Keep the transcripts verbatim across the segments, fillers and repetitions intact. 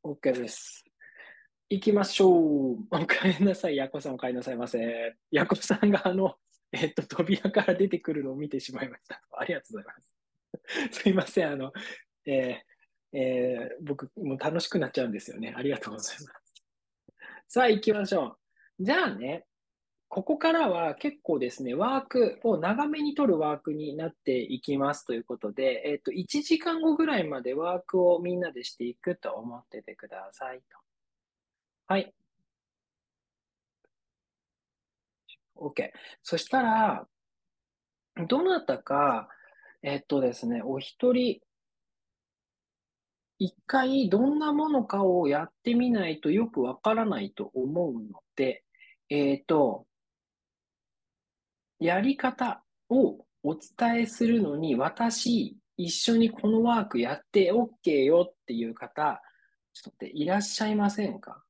OK です。行きましょう。お帰りなさい。ヤコさんお帰りなさいませ。ヤコさんがあの、えっと、扉から出てくるのを見てしまいました。ありがとうございます。すいません。あの、えーえー僕、もう楽しくなっちゃうんですよね。ありがとうございます。さあ、行きましょう。じゃあね、ここからは結構ですね、ワークを長めに取るワークになっていきますということで、えっと、いちじかんごぐらいまでワークをみんなでしていくと思っててくださいと。はい。OK。そしたら、どなたか、えっとですね、お一人、一回どんなものかをやってみないとよくわからないと思うので、えっと、やり方をお伝えするのに、私、一緒にこのワークやって OK よっていう方、ちょっと待って、いらっしゃいませんか？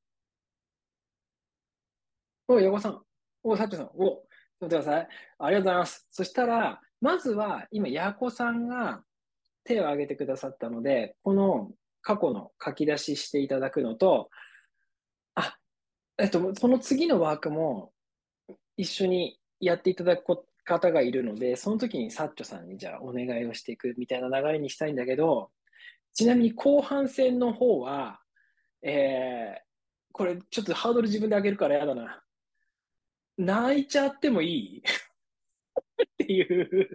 お、横さん。お、サチさん。お、ちょっと待ってください。ありがとうございます。そしたら、まずは、今、ヤコさんが手を挙げてくださったので、この過去の書き出ししていただくのと、あ、えっと、その次のワークも一緒にやっていただく方がいるので、その時にサッチョさんにじゃあお願いをしていくみたいな流れにしたいんだけど、ちなみに後半戦の方は、えー、これちょっとハードル自分で上げるからやだな。泣いちゃってもいいっていう。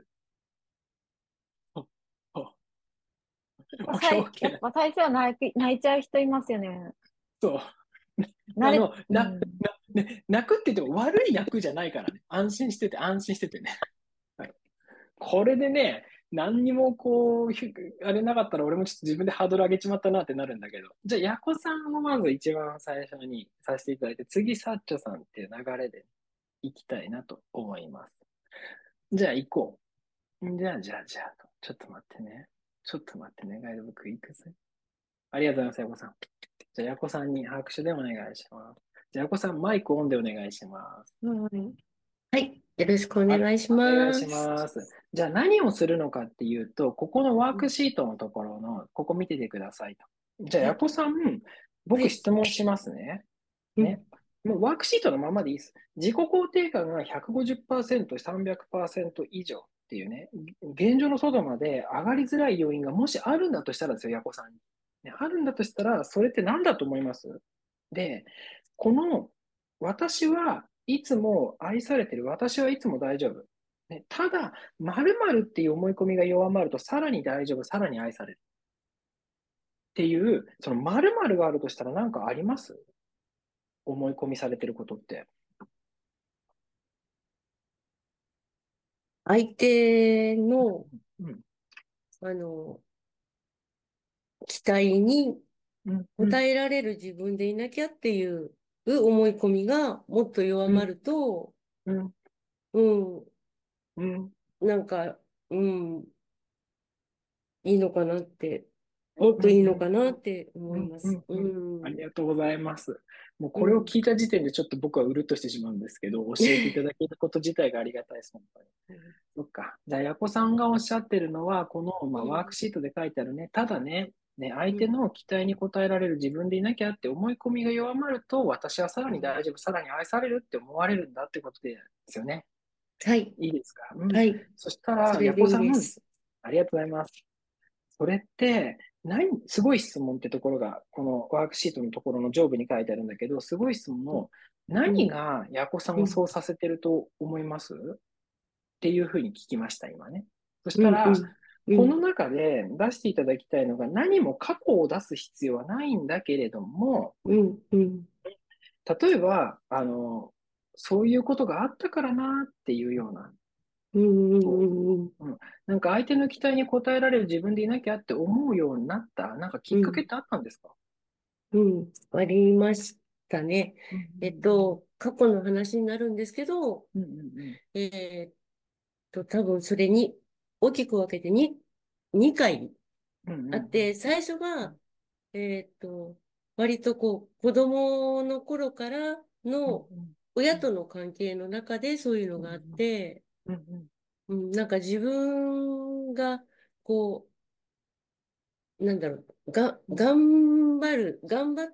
おおオッケーオッ最、やっケー。 ぱ最初は泣き、泣いちゃう人いますよね。 そう。 慣れ、 あの、な、 うん。 な、ね、泣くって言っても悪い泣くじゃないからね。安心してて、安心しててね。はい。これでね、何にもこう、ひあれなかったら俺もちょっと自分でハードル上げちまったなってなるんだけど。じゃあ、ヤコさんをまず一番最初にさせていただいて、次、サッチョさんっていう流れで行きたいなと思います。じゃあ、行こう。じゃあ、じゃあ、じゃあ、ちょっと待ってね。ちょっと待ってね。ガイドブック行くぜ。ありがとうございます、ヤコさん。じゃあ、ヤコさんに拍手でお願いします。じゃあ、ヤコさん、マイクオンでお願いします。 うん。 はい。よろしくおはい、 願いしお願いします。 ます。じゃあ何をするのかっていうと、ここのワークシートのところの、ここ見ててくださいと。じゃあ、 はい。 ヤコさん、 はい。 僕質問しますね。ね。 うん。 もうワークシートのままでいいです。自己肯定感がひゃくごじゅっパーセント、さんびゃくパーセント以上っていうね、現状の外まで上がりづらい要因がもしあるんだとしたらですよ、ヤコさんに。ね、あるんだとしたら、それって何だと思います？で、この私はいつも愛されてる、私はいつも大丈夫。ね、ただ、〇〇っていう思い込みが弱まると、さらに大丈夫、さらに愛されるっていう、その〇〇があるとしたら何かあります？思い込みされてることって。 相手の、 うん、 あの、期待にうん、うん、 応えられる自分でいなきゃっていう思い込みがもっと弱うん、 まると、 うん、 うん、 うん、 なんか、うん、いいのかなって、もっうん、 といいのかうん、 なってうん、 思います。 うん、 ううん。ありん、 がとうございます。もうこれをうん、 聞いた時点でちょっと僕はうるっとしてしまうんですけど、教えていただけること自体がありがたいです、本当に。 うん、 そっか。じゃあ、ヤコさんがおっしゃってるのは、この、まあ、ワークうん、 シートで書いてあるね。ただね、ね、相手うん、 の期待に応えられる自分でいなきゃって思い込みが弱まると、私はさらに大丈夫、さらに愛されるって思われるんだってことでですよね。 はい、 いいですか？うん。 はい、 そしたら、 それでヤコさん、 いいです。 ありがとうございます。それって、何、すごい質問ってところが、このワークシートのところの上部に書いてあるんだけど、すごい質問うん、 の、 うん、 何がヤコさんうん、 をそうさせてると思いますっていうふうに聞きました、今ね。そしうん、うたら、 ん、うこのん、 中で出していただきたいのが、何も過去を出す必要はないんだけれども、 うん、うん、 例えば、あの、そういうことがあったからなっていうような、 うん、うそん、うん、 う、うん、なんか相手の期待に応えられる自分でいなきゃって思うようになった、なんかきっかけってあったんですか？ うん、ありましたね。 うんえっと、過去の話になるんですけど、 うんうんうんえーっと、多分それに大きく分けてに、にかいうんうんうんあって、最初が、えーっと、割とこう、子供の頃からのうんうん親との関係の中でそういうのがあっうんて、 うんうんうん、なんか自分が、こう、なんだろう、が、頑頑張る、頑張って、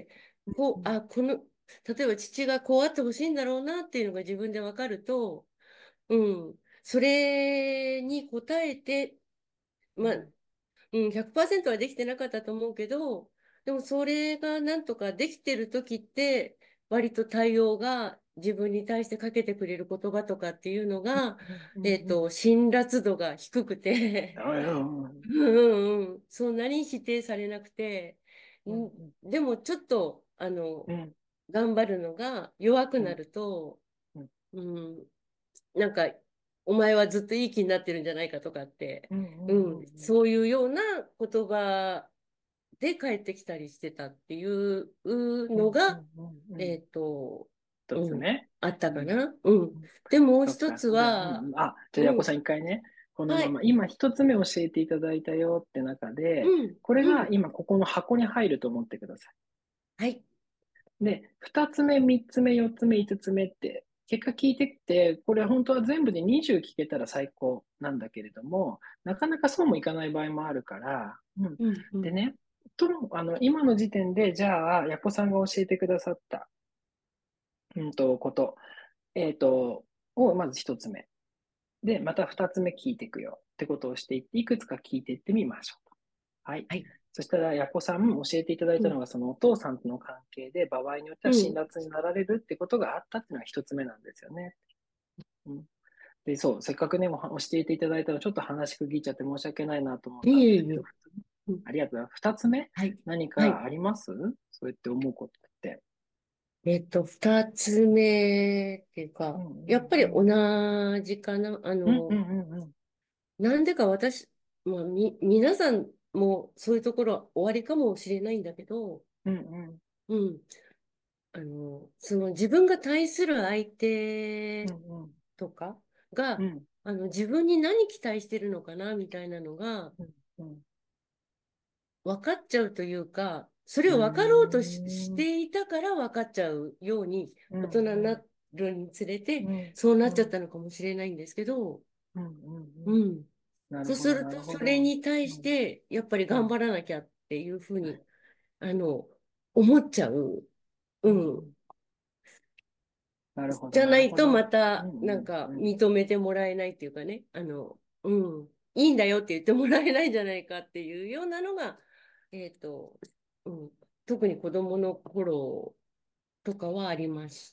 こう、あ、この、例えば父がこうあってほしいんだろうなっていうのが自分で分かると、うん、それに応えて、まあ、うん、ひゃくパーセントはできてなかったと思うけど、でもそれがなんとかできてる時って、割と対応が自分に対してかけてくれる言葉とかっていうのが、えっと、辛辣度が低くて、うんうんうん、そんなに否定されなくて、んでもちょっと、あの、頑張るのが弱くなると、うん、なんか、お前はずっといい気になってるんじゃないかとかって、うん、そういうような言葉で帰ってきたりしてたっていうのが、えっと、 一つうん、 ね。 あったかな。うん。で、もうそっか。 一つじゃあ、 は、 うん、あ、じゃあ、 うん、 やこさん一回ね、このはい、 まま、今一つ目教えていただいたよって中で、 うん、 これうん、 が今ここの箱に入ると思ってくださはい、 い。で、二つ目、三つ目、四つ目、五つ目って、結果聞いてって、これ本当は全部でにじゅう聞けたら最高なんだけれども、なかなかそうもいかない場合もあるから、うん。 うん、うん、 でね、と、あの、今の時点で、じゃあ、やこさんが教えてくださった、うんと、こと、えっと、をまず一つ目。で、また二つ目聞いていくよってことをしていって、いくつか聞いていってみましょう。はい。 はい、 そしたら、やこさん教えていただいうん、 たのが、そのお父さんとの関係で、場合によっては辛うん、 辣になられるってことがあったっていうのが一つ目なんですよね。うん、で、そう、せっかくね、もう教えていただいたら、ちょっと話し区切っちゃって申し訳ないなと思っいたんですけど、 えいえ、うん、 ありがとうございます。二つ目、 はい、 何はい。 かありますそうやって思うことって。 えっと、二つ目っていうか、 うんうんやっぱりうん。 同じかな。あの、 うんうんうんうん。 なんでか私、まあ、み、皆さんもそういうところは終わりかもしれないんだけど、 うんうん。 うん。あの、その自分が対する相手うんうん。 とかが、 うんあの、自分に何期待してるのかなみたいなのがうんうん分かっちゃうというか、それうーを分かろうとし、しん、 ていたから分かっちゃうように、 うん、 大人にうん、 なるにつれて、 うん、 そうなっちゃっうん、 たのかもしれないんですけど、 うん、うん。 うん。 なるほど、 そうすると、 なるほそれど。 に対うん、 して、やっぱりうん、 頑張らなきゃっていうふうに、あの、思っちゃう。 うん、 うん。 うん。なるほど、 じゃなないとまるほど。うた、なんん、うん、うん。 か認めてもらえないっていうかね、あの、うん、いいんだよって言ってもらえないんじゃないかっていうようなのが、えっと、うん、特に子供の頃とかはありました。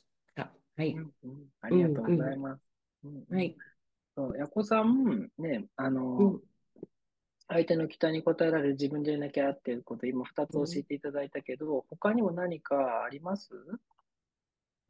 はい。 うん、うん。あうん、 りがとううん。 ございます。うん、うん。 はい。 そう、やこさん、ね、あの、 うん。 相手の期待に応えられる自分でやらなきゃっていうこと、今二つ教えうん、 ていただいたけど、他にも何かありますって、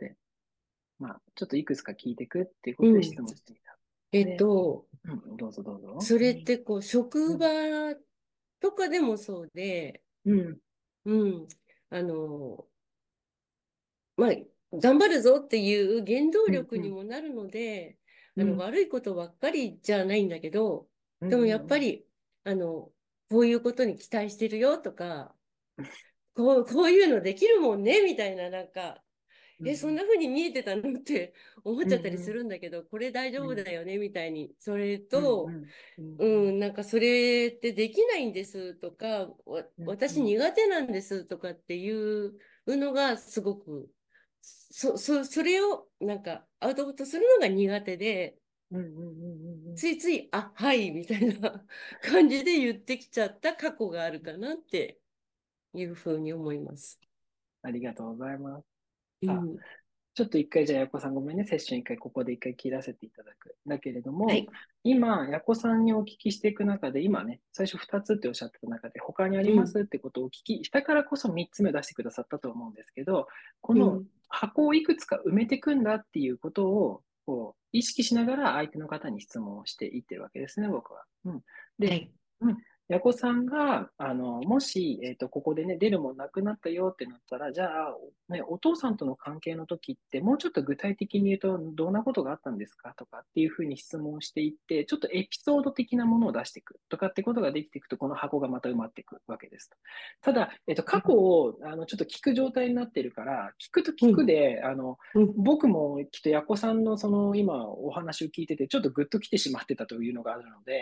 まあ、ちょっといくつか聞いていくっていうことで質うん。 問してみた。 えっで、 と、 うん、どうぞどうぞ。 それっうん、 てこう、職うん、 場とかでもそうで、 うん、 うん。あの、まあ、頑張るぞっていう原動うん、 力にうん。 もなるので、あの、 うん、 悪いことばっかりじゃないんだけど、 うん、 でもやっうん、 ぱり、あの、こういうことに期待してるよとか、こう、こういうのできるもんね、みたいな、なんか、え、そんうん、 な風に見えてたのって思っうん、 ちゃったりすうん、 るんだけど、これ大丈夫うん、 だよね、みたいに。それうん、うと、 ん、うん、 うん、なんかそれってできないんですとか、わうん、う私ん、 苦手なんですとかっていうのがすごく、そ、そ、それをなんかアウトプットするのが苦手で、 うん、うん、うん。 ついつい、あ、はいみたいな感じで言ってきちゃった過去があるかなっていうふうに思います。 ありがとうございます。あ、 うん。 ちょっと一回じゃあ、やこさんごめんね、セッション一回ここで一回切らせていただく。だけれども、 はい。 今、やこさんにお聞きしていく中で、今ね、最初二つっておっしゃってた中で、他にありうん。 ますってことをお聞きしたからこそ三つ目を出してくださったと思うんですけど、このうん。 箱をいくつか埋めていくんだっていうことを、こう、意識しながら相手の方に質問をしていってるわけですね、僕は。うん。で、 はい。 うん。やこさんが、あの、もし、えっと、ここでね、出るもんなくなったよってなったら、じゃあ、ね、お父さんとの関係の時って、もうちょっと具体的に言うと、どんなことがあったんですかとかっていうふうに質問していって、ちょっとエピソード的なものを出していくとかってことができていくと、この箱がまた埋まっていくわけですと。ただ、えっと、過去を、あの、ちょっと聞く状態になっているから、聞くと聞くうん。 で、あの、 うん。 僕もきっとやこさんのその今お話を聞いてて、ちょっとグッと来てしまってたというのがあるので、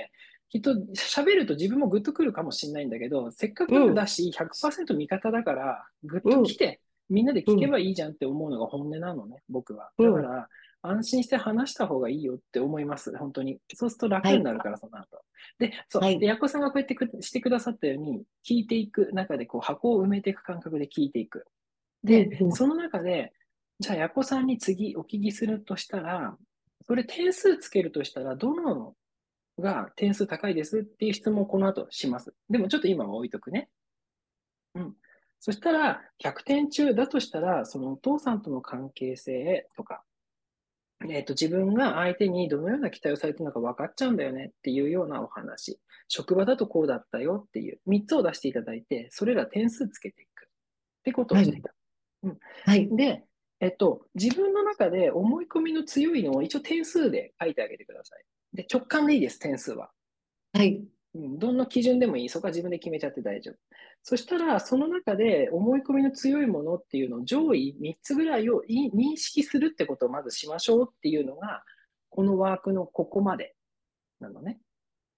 きっと喋ると自分もグッとくるかもしれないんだけど、せっかうん、 くだし、ひゃくパーセント味方だから、グッうん、 と来て、みんなで聞けうん、 ばいいじゃんって思うのが本音なのね、僕は。 うん。 だから、安心して話した方がいいよって思います、本当に。そうするとはい、 楽になるから、その後。で、そう。で、 はい。 ヤコさんがこうやってくしてくださったように、聞いていく中で、こう、箱を埋めていく感覚で聞いていく。で、 うん、うん。 その中で、じゃあ、ヤコさんに次お聞きするとしたら、それ点数つけるとしたら、どのが点数高いですっていう質問をこの後します。でもちょっと今は置いとくね。うん。そしたら、ひゃくてん中だとしたら、そのお父さんとの関係性とか、えっと、自分が相手にどのような期待をされているのか分かっちゃうんだよねっていうようなお話。職場だとこうだったよっていうみっつを出していただいて、それら点数つけていくってことをはい、 していた。うん。 はい、 で、えっと、自分の中で思い込みの強いのを一応点数で書いてあげてください。で、直感でいいです、点数は。 はい、 うん、どんな基準でもいい。そこは自分で決めちゃって大丈夫。そしたら、その中で思い込みの強いものっていうのを上位みっつぐらいをい認識するってことをまずしましょうっていうのが、このワークのここまでなのね。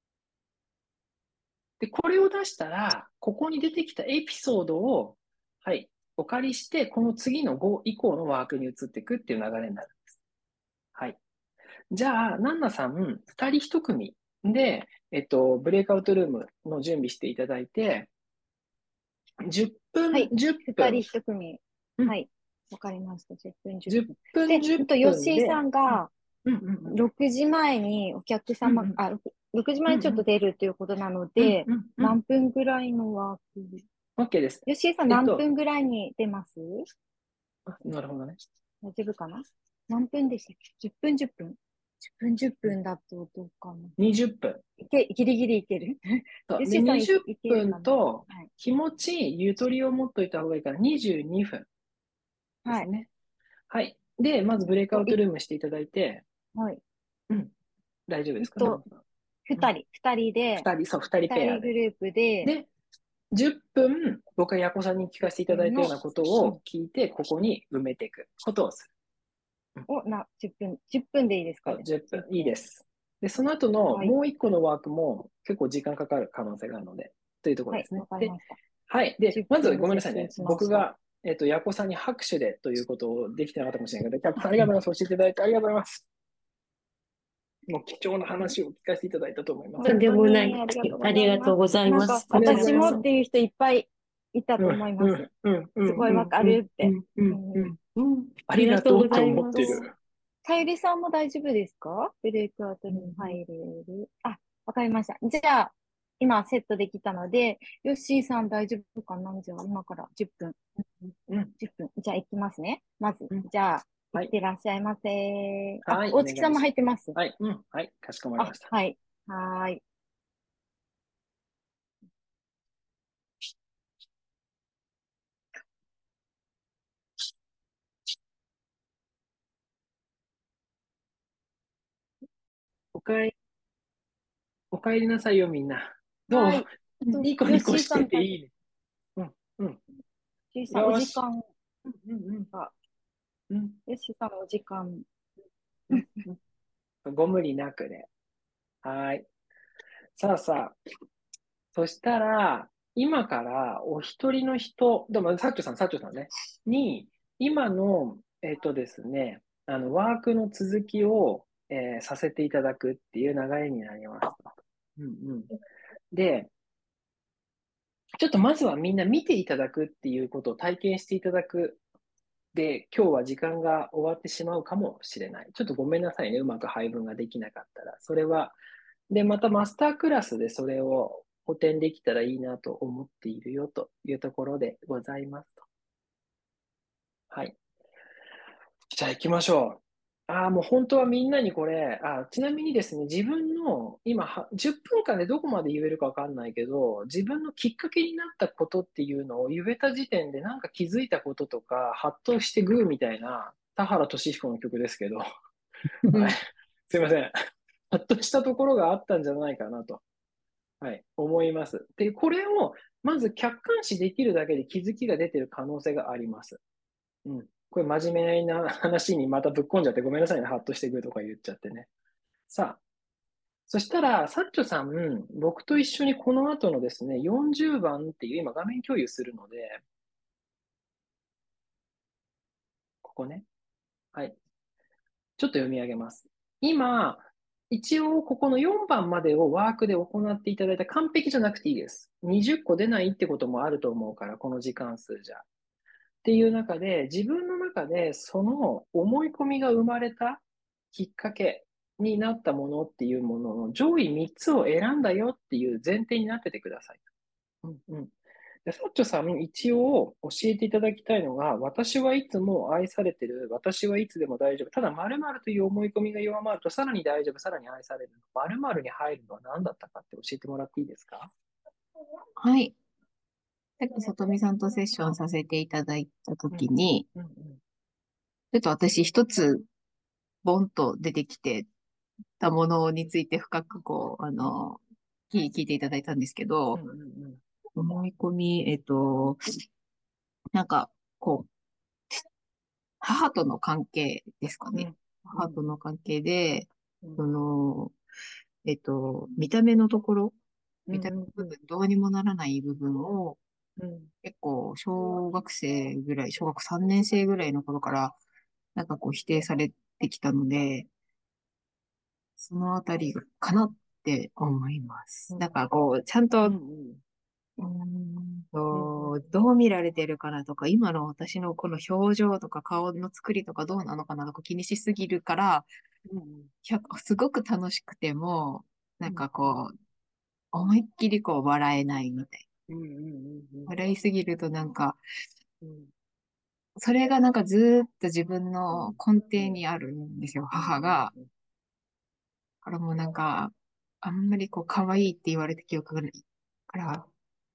で、これを出したら、ここに出てきたエピソードを、はい、お借りして、この次のご以降のワークに移っていくっていう流れになるんです。はい。じゃあ、ナンナさん、ふたりひと組で、えっと、ブレイクアウトルームの準備していただいて、10分、 はい。 10 二人分、 一組。 うん、 はい。わかりました。じゅっぷん、10 10 分。 分、 で、 10 ほんと、 分で、 吉井さんうん、 が、 うん、うん、 ろくじまえにお客うん、 様、 うん、 あ、ろくじまえにちょっとうん、 出るということなのうん、 で、 うん、うん、 何分ぐらいのワーク？ OK です。 吉井さん何えっと、 分ぐらいに出ます？ あなるほどね。 大丈夫かな？何分でしたっけ？ じゅっ 分、じゅっぷん。じゅっぷん、じゅっぷんだとどうかな。 にじゅっぷん。 いけ、ギリギリいける？ そうで、 吉井さんい、 20 いけるか分な？ とはい。 気持ちゆとりを持っといた方がいいからにじゅうにふんではい。 すね。はい。で、まずブレイクアと、い、 ウトルームしていただいて、 はい。 うん、大丈夫ですかね。 と、 うん、 二人、二人で、 ふたり、そう、ふたり二ペアで。 人グループで、 で、じゅっぷん、僕がヤコさんに聞かせてい 10 ただい分の、 たようなことうん、 を聞いて、ここに埋めていくことをする。うんを、な、じゅっぷん、じゅっぷんでいいですかそうね。 10 10 分。いい分。 です。で、その後のはい。 もう一個のワークも結構時間かかる可能性があるので、というところはい。 ですね。で、 わかりました。 はい。で、 10 まず分でごめんなさいね。 設定しました。 僕が、えっと、ヤコさんに拍手でということをできてなかったかもしれないけど、キャップさんありがとうございます。教えていただいてありがとうございます。もう貴重な話を聞かせていただいたと思います。 とん本当でもない。 にありがとうあございます。 りがとうございなんか、 ます。こちら私ありがとうございます。 もっていう人いっぱいいたとうん、うん、 思います。 うん、うん、うん、 すごいわかうん、 るって。 うん、うん、ううん。 ん。 うん、 ありありがとうごがとうってざいます。 思ってる。 さゆりさんも大丈夫ですか？ブレイクアウトに入れる。あ、わかりました。じゃあ、今セットできたので、ヨッシーさん大丈夫かな？じゃあ、今からじゅっぷん。 うん、 じゅっぷん。じゃあ、行きますね。まず、 うん。 じゃあ、行はい。 ってらっしゃいませ。あ、 はい、お大月さんも願いします。 入ってます。 はい、うん、はい、かしこまりまあ、 した。 はい。はーい。 おかえり、おかえりなさいよ、みんな。どう？ はい。と、 ニコヨッニコしてシーさんだ、 ていいね。うん、うん。 ヨッシーさん、およーし。 時間うん、うん、 が、 うん、 ヨッシーさんのお時間。 うん、うん。ご無理なくね。はい。さあさあ、そしたら、今からお一人の人、でも、サッチョさん、サッチョさんね、に、今の、えっとですね、あの、ワークの続きを、えーさせていただくっていう流れになります。うんうん。で、ちょっとまずはみんな見ていただくっていうことを体験していただく。で、今日は時間が終わってしまうかもしれない。ちょっとごめんなさいね。うまく配分ができなかったら。それは、で、またマスタークラスでそれを補填できたらいいなと思っているよというところでございますと。はい。じゃあ行きましょう。ああ、もう本当はみんなにこれ、あ、ちなみにですね、自分の今はじゅっぷんかんでどこまで言えるかわかんないけど、自分のきっかけになったことっていうのを言えた時点でなんか気づいたこととか、ハッとしてグーみたいな、田原俊彦の曲ですけど、はい。すいません。ハッとしたところがあったんじゃないかなと、はい、思います。で、これをまず客観視できるだけで気づきが出てる可能性があります。うん。これ真面目な話にまたぶっ込んじゃってごめんなさいね。ハッとしてくるとか言っちゃってね。さあ、 そしたら、サッチョさん、僕と一緒にこの後のですね、よんじゅうばんっていう今画面共有するので、ここね。はい。ちょっと読み上げます。今、一応ここのよんばんまでをワークで行っていただいた完璧じゃなくていいです。にじゅっこ出ないってこともあると思うから、この時間数じゃ。っていう中で、自分の中でその思い込みが生まれたきっかけになったものっていうものの上位みっつを選んだよっていう前提になっててください。うんうん。で、サッチョさん、一応教えていただきたいのが、私はいつも愛されてる、私はいつでも大丈夫。ただ、〇〇という思い込みが弱まると、さらに大丈夫、さらに愛される。〇〇に入るのは何だったかって教えてもらっていいですか？ はい。さっきさとみさんとセッションさせていただいたとうんきに、 うんちょっと私一つボンと出てきてたものについて深くこう、あの、聞い聞いていただいたんですけど、 うんうんうん思い込み、えっと、なんか、こう、母との関係ですかね。 うん母との関係で、 うんその、えっと、見た目のところ、見た目のうんうんうん部分、どうにもならない部分を、 うん結構、小学生ぐらい、小学さんねん生ぐらいの頃から、なんかこう否定されてきたので、そのあたりかなって思います。 うんなんかこう、ちゃんと、 うんうんうーんうんうんと、どう見られてるかなとか、今の私のこの表情とか顔の作りとかどうなのかなとか気にしすぎるから、 うんひゃくすごく楽しくても、なんうんかこう、思いっきりこう笑えないみたい。 うんうん笑いすぎるとなんか、 うんそれがなんかずーっと自分の根底にあるんですよ、母が。 うんだからもうなんか、あんまりこう、可愛いって言われた記憶がないから、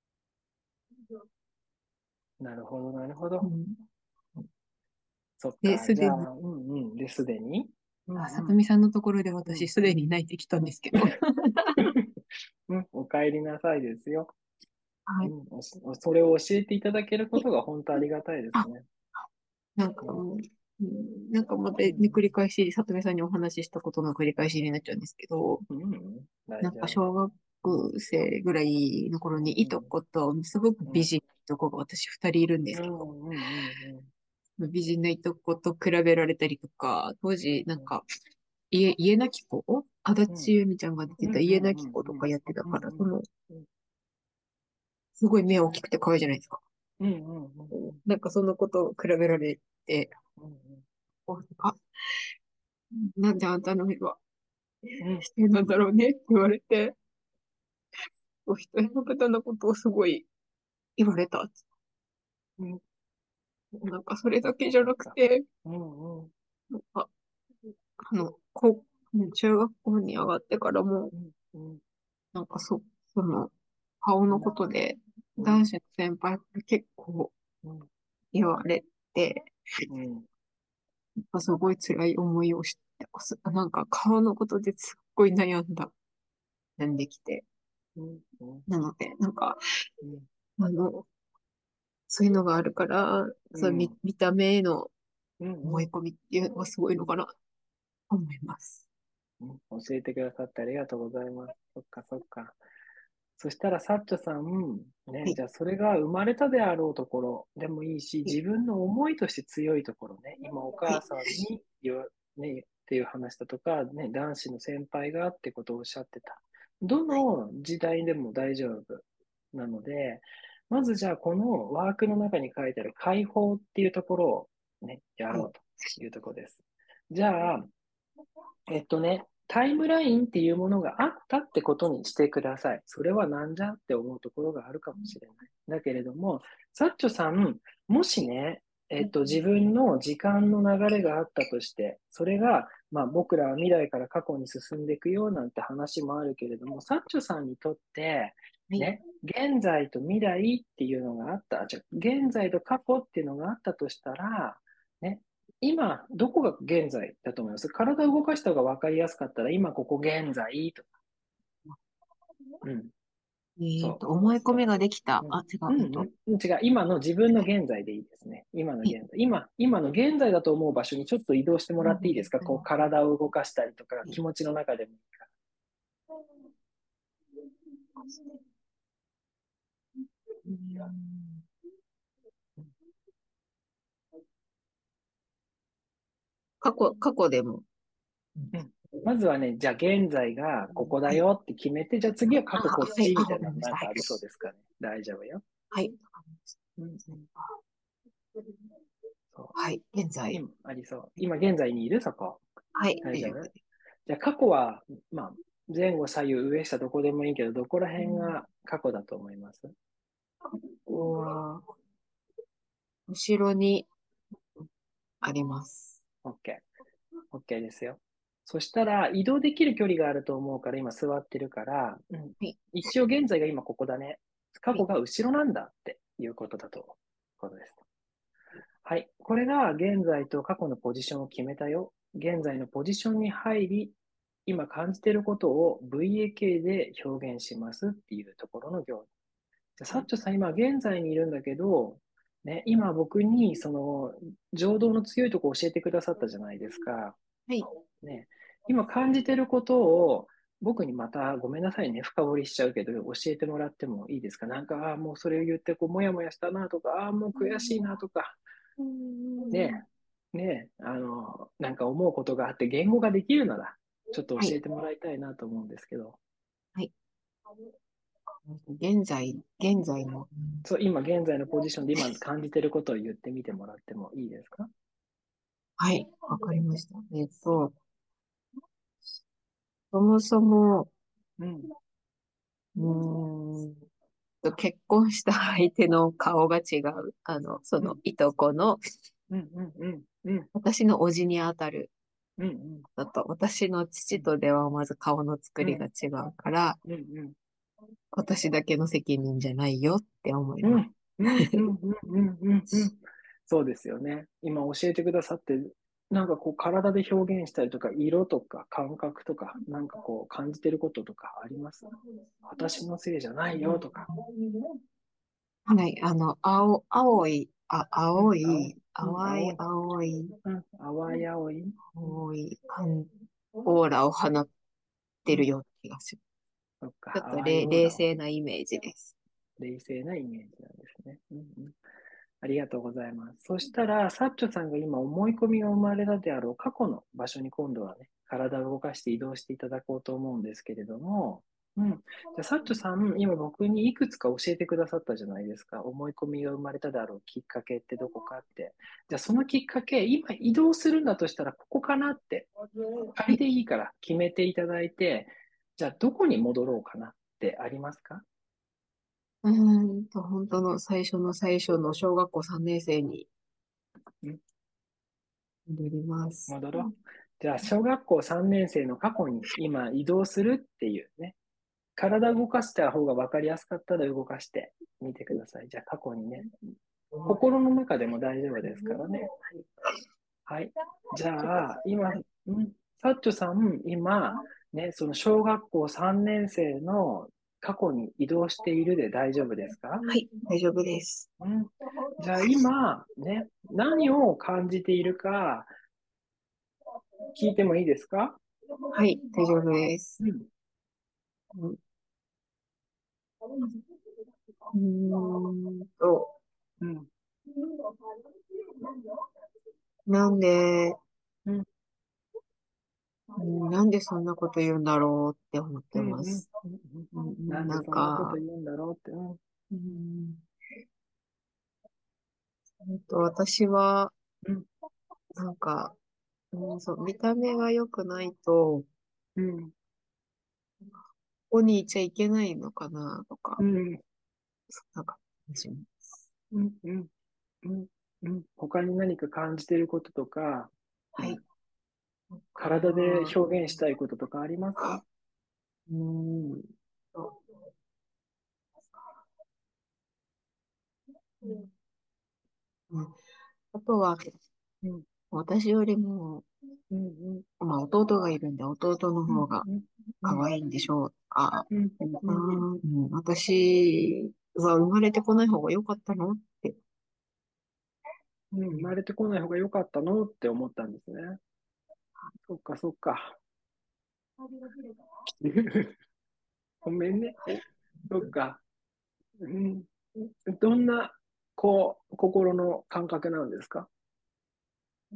なるほど、なるほど。 うん。で、 そっか。 すでに、 じゃあ、うんうん。で、すでにうあ、さんうんとみさんのところでうん私すでに泣いてきたんですけど。 うん、お帰りなさいですよ。 はい。 うん、おしそれを教えていただけることが本当ありがたいですあ、 ね。 なんかうんもう、うんなんかまたね、 うん繰り返し、さとみさんにお話ししたことの繰り返しになっちゃうんですけど、 うんうん、大なんか丈夫。 小学生ぐらいの頃にいとことすごくうん美人ないとこが私二人いるんでうんすけど、 うんうん美人ないとこと比べられたりとか、当時なんか家、家なき子足うん立由美ちゃんが出てた家なき子とかやってたから、その、すごい目大きくて可愛いじゃないですか。 うんうんうんなんかそのことを比べられて、 うんあ、なんであんたの目はうんしてなんだろうねって言われて、お一人の方のことをすごい言われた。 うん、 なんかそれそっだけじゃかそっか。 なくて、 うんうんなんか、あの、こう、中学校に上がってからも、 うんうんなんかそ、その、顔のことで、男子の先輩から結構うん言われて、 うんなんかすごい辛い思いをして、すなんか顔のことですっごい悩んだ、悩んできて。 うんうんなので、なんか、 うんあの、そういうのがあるから、そう、見、 うん見た目へのうんうん思い込みっていうのがすごいのかな、と思います。 うん、教えてくださってありがとうございます。そっかそっか。そしたら、サッチョさん、ね、 はい。 じゃあそれが生まれたであろうところでもいいし、 はい。 自分の思いとして強いところね、今おはい。 母さんに言わ、ね、っていう話だとか、ね、男子の先輩がってことをおっしゃってた。どはい。 の時代でも大丈夫なので、まずじゃあこのワークの中に書いてある解放っていうところをね、やはい。 ろうというところです。じゃあ、えっとね、タイムラインっていうものがあったってことにしてください。それはなんじゃって思うところがあるかもしれない。だけれども、サッチョさん、もしね、えっと、自分の時間の流れがあったとして、それが、まあ、僕らは未来から過去に進んでいくよなんて話もあるけれども、サッチョさんにとって、 はい。 ね、現在と未来っていうのがあった、じゃあ現在と過去っていうのがあったとしたら、ね、今、どこが現在だと思います？体を動かした方が分かりやすかったら、今ここ現在とか。うん、そえっと、思い込みができた。 う。 あ、違う。 うん、 えっと、 うん、違う。今の自分の現在でいいですね。今のはい。 現在。今、今の現在だと思う場所にちょっと移動してもうんうんらっていいですか？こう、 うん体を動かしたりとか、 はい。 気持ちの中でもいいから。 うん過去、過去でも。 うんまずはね、じゃあ現在がここだはい。 よって決めて、じゃあ次は過あ、 去こっはい。あ、 ちみたいなわかりました。はい。 のなんかありそうですかね。大丈夫よ。 はい。わかりました。 うんうん、そう。 はい。現在。 今ありそう。今現在にいるそこ。 はい。 大丈夫大丈夫です。 じゃあ過去は、まあ、前後左右上下どこでもいいけど、どこら辺が過去だと思います？ ここは、後ろにあります。 ?OK。OK ですよ。そしたら、移動できる距離があると思うから、今座ってるから、うん、 はい。 一応現在が今ここだね。過はい。 去が後ろなんだっていうことだということです。はい。これが現在と過去のポジションを決めたよ。現在のポジションに入り、今感じていることを ブイエーケー で表現しますっていうところの行為。じゃあサッチョさん、今現在にいるんだけど、ね、今僕にその情動の強いところを教えてくださったじゃないですか。 はい。 ね、今感じてることを僕にまたごめんなさいね、深掘りしちゃうけど、教えてもらってもいいですか？なんか、ああ、もうそれを言ってこう、もやもやしたなとか、ああ、もう悔しいなとか、ね、ね、あの、なんか思うことがあって言語ができるなら、ちょっとはい。 教えてもらいたいなと思うんですけど、 はい。現在、現在の。 そう、今現在のポジションで今感じてることを言ってみてもらってもいいですか？ はい。わかりました。えっと、そもそも、 うん、 うーんと、結婚した相手の顔が違う。あの、そうん、 の、いとこの、 うん、うん、うん、うん、 私の叔父にあたるうん、 のと、私のうん、 父とではまず顔の作うん、 りが違うから、 うん、 私だけの責任じゃないよって思いうん、 ます。 うん、うん、うん、うん、うん、うん。そうですよね。今教えてくださって、なんかこう体で表現したりとか、色とか感覚とか、なんかこう感じてることとかあります？私のせいじゃないよとか。 はい、あの、青、青い、あ、 うん、青、 青い、 うん、 淡い、 青い、 青い、 うん、淡い青い、うん、 青い、あんオーラを放ってうん、 るような気がする。 そっか、 ちょっと淡いれ冷オーラを、 静なイメージです。 冷静なイメージなんですね。うんうん、ありがとうございます。そしたら、サッチョさんが今思い込みが生まれたであろう過去の場所に今度はね、体を動かして移動していただこうと思うんですけれども、うん。じゃあ、サッチョさん、今僕にいくつか教えてくださったじゃないですか。思い込みが生まれたであろうきっかけってどこかって。じゃあ、そのきっかけ、今移動するんだとしたらここかなって、仮はい。 でいいから決めていただいて、じゃあ、どこに戻ろうかなってありますか？ うーんと、本当の最初の最初の小学校さんねん生にうん戻ります。 戻ろう。じゃあ、小学校さんねん生の過去に今移動するっていうね、体動かした方が分かりやすかったら動かしてみてください。じゃあ、過去にね、心の中でも大丈夫ですからね。はい。じゃあ、今、うん、サッチョさん、今、ね、その小学校さんねん生の過去に移動しているで大丈夫ですか？ はい、大丈夫です。 うん。じゃあ、今、ね、何を感じているか聞いてもいいですか？ はい、大丈夫です。 うん。 うんうーんと、 うん。 なんで、 うん。 うんなんでそんなこと言うんだろうって思っうん。うん。 てます。 うんうんなんなんでそんなことか、 言うんだろうって。うん。 うんえっと、私は、 うん。 なんか、うん、そう、見た目が良くないと、 うん。 ここにいちゃいけないのかなとか、 うん。 なんか、感じます。 うん。うん。うん。うん他に何か感じていることとか、うはい。 ん、 なん体でか、 表現したいこととかあります？ うん、とうんあとは、 うん。 私よりも、 うん。うん。 まあ、弟がいるんで、弟のうん。 方がうん。うん。 可愛いんでしょうとか、 うん。うあーん。 うん、私は生まれてこない方が良かったのって、 うん生まれてこない方が良かったのって思ったんですね。そっか、そっか。ごめんね。 そっか。うん、どんな、こう、心の感覚なんですか？ うん、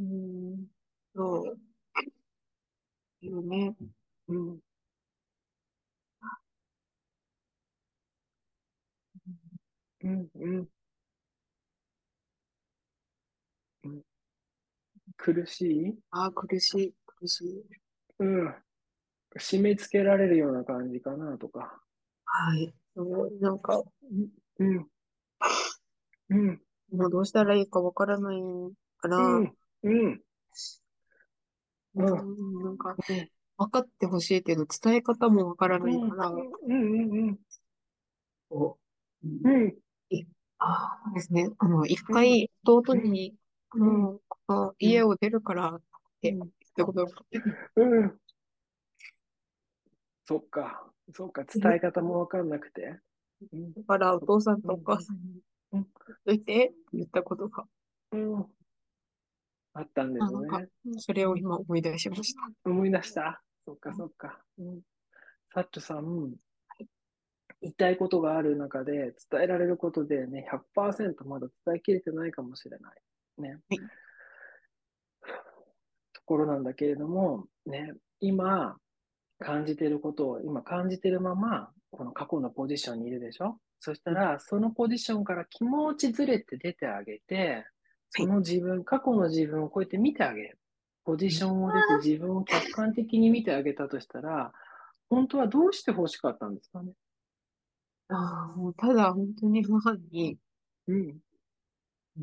そういうね。 うん、うん、うん、うん。苦しい。 ああ、苦しい、苦しい。 うん。締め付けられるような感じかなとか。 はい。そう、なんか、 うん、うん、 もうどうしたらいいかわからないから、 うん、うん、 ううん、 ん、なんか、 うん、 分かってほしいけど、伝え方もわからうん、 ないから、 うん、うん、 こう、ううん、 ん、 い、ああ、ですね。あの、一うん、 回、弟うん、 に、あうん、 の、この家を出るからって、 うん、 一言うん。そっか、そっか、 言っ伝え方もわかんなくて。うん、 たから、おそ父さんうん、 とお母さんに、 うん、 言っといてって言ったことが、 うん、うん、あったんであ、なんか、 すね。 それをうん、 今思い出しました。 思い出した。そっか、そっか。うん、サッチョさん、言いたいことがある中で、伝えられることでね、ひゃくパーセントまだ伝えきれてないかもしれない。ね。 はい。 ところなんだけれども、ね、今感じてることを、今感じてるまま、この過去のポジションにいるでしょ？そしたうん、 ら、そのポジションから気持ちずれて出てあげて、そはい。 の自分、過去の自分をこうやって見てあげる。ポジうん、 ションを出て自分を客観的に見てあげたとしたら、本当はどうして欲しかったんですかね？ ああ、もうただ本当に母に、 うん、 うん、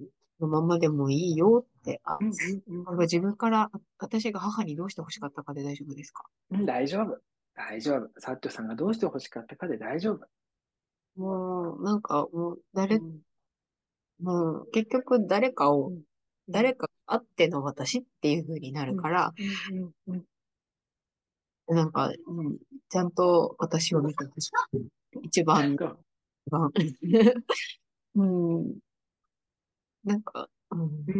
このままでもいいよって、あ、 うん、うん、 これは自分から、あ私が母にどうして欲しかったかで大丈夫ですか？ うん、大丈夫。大丈夫。サッチョさんがどうして欲しかったかで大丈夫。 もう、なんか、もう、誰、 うん、 もう、結局誰かを、 うん、うん、 誰かあっての私っていう風になうん、 るから、 うん、うん、 なんか、うん、ちゃんと私を見てほしい。一番、 そう。 一番うん、なんか、うん、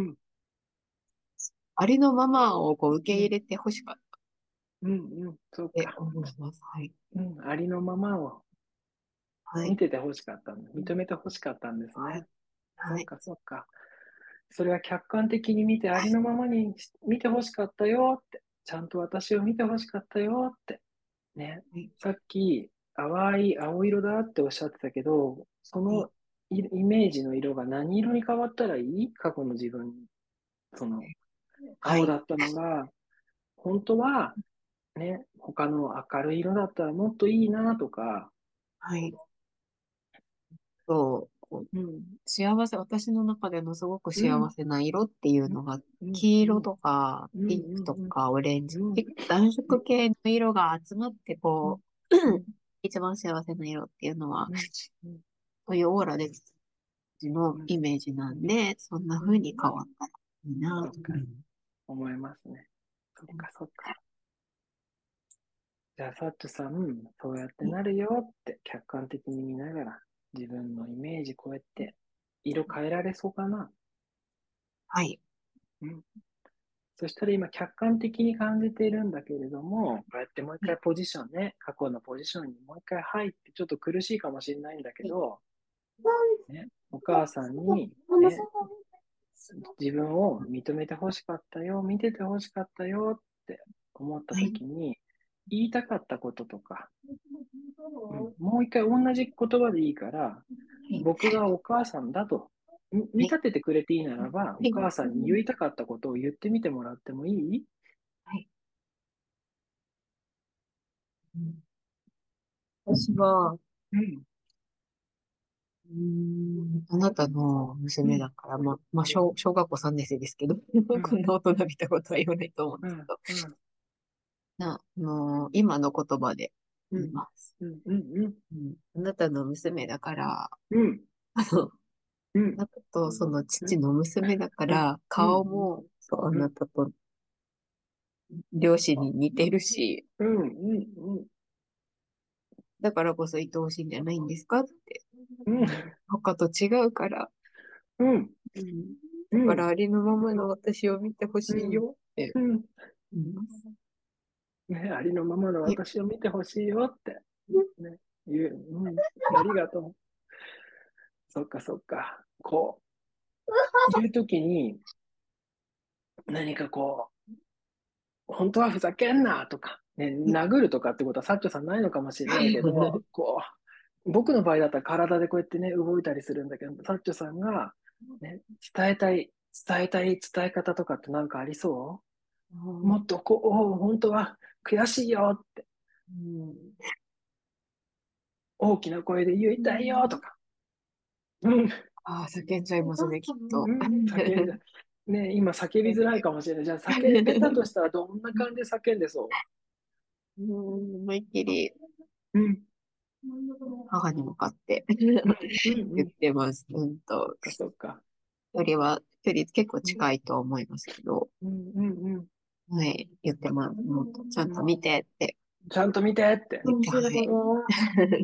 うん、 ありのままをこう受うん、 け入れてほしかったっうん、うん、そうてか。 思います。はい。 うん、ありのままをはい。 見てて欲しかったんだ。認めて欲しかったんですね。 はい。はい。 そうか、そうか。それは客観的に見て、ありのままに見て欲しかったよって。ちゃんと私を見て欲しかったよって。ね。 はい。 さっき、淡い青色だっておっしゃってたけど、そはい。 のイイメージの色が何色に変わったらいい？過去の自分に。その、 はい。 青だったのが、本当はね、他の明るい色だったらもっといいなとか、 はい。そう、こううん、 幸せ、私の中でのすごくうん、 幸せな色っていううん、 のが、 うん、うん、 黄色とか、 うん、 ピンクとうん、 か、オレンジ、 うん、 結構暖色系の色が集まって、 うん、 こう、 うん、 一番幸せな色っていうのは、 うん、うん、 そういうオーラでのうん、 イメージなんで、そんなうん、 風に変わったらいいな。 そっか、思いますね。そっか、そっか。じゃあ、サットさん、そうやってなるよって客観的に見ながら、自分のイメージこうやって色変えられそうかな。 はい。 うん。そしたら今、客観的に感じているんだけれども、こうやってもう一はい。 回ポジションね、過去のポジションにもう一回入って、ちょっと苦しいかもしれないんだけど、ね、お母さんに、ね、自分を認めて欲しかったよ、見てて欲しかったよって思ったはい。 時に、言いたかったこととか、うん、もう一回同じ言葉でいいから、僕がお母さんだと、見立ててくれていいならば、お母さんに言いたかったことを言ってみてもらってもいい？ はい。私は、 うん、 うーん、あなたのうん、 娘だから、まあ、まあ、小、小学校さんねん生ですけど、 うこん、 んな大人びたことは言わないと思うんうん、 ですけど、 うん、 な、あの、今の言葉でうん、 言います。 うん、うん、うん、 うん、あなたの娘だから、 うん、 あの、 うん、 あなたとそのうん、 父の娘だかうん、 ら、 うん、 顔も、そう、あうん、 なたと両親に似てるし、 うん、うん、 だからこそ愛おしいんじゃないんですかって。 うん、 他と違うから、 うん、 うん、 うん、 だからありのままの私を見てほしいよってうん、 言います。 ね、ありのままのはい。 私を見てほしいよって。ね。 言う、うん、ありがとう。そっかそっか。こう、いうときに、何かこう、本当はふざけんなとか、ね、殴るとかってことはサッチョさんないのかもしれないけど、こう、僕の場合だったら体でこうやってね、動いたりするんだけど、サッチョさんが、ね、伝えたい、伝えたい伝え方とかってなんかありそうもっとこう、お本当は悔しいよって、 うん大きな声で言いたいよとか、うん、 ああ、叫んじゃいますね、きっと。 うん、叫んだ。ね、今叫びづらいかもしれない。じゃあ叫べたとしたらどんな感じで叫んでそうん思いっきりううん、 母に向かってうん、うん、う言っん。 てます。うんと、 そっかそっか。 距離は、距離結構近いとは思いますけど、 うん、うん、うん。 はい、言ってます。もっとちゃんと見てって。 ちゃんと見てって。 はい。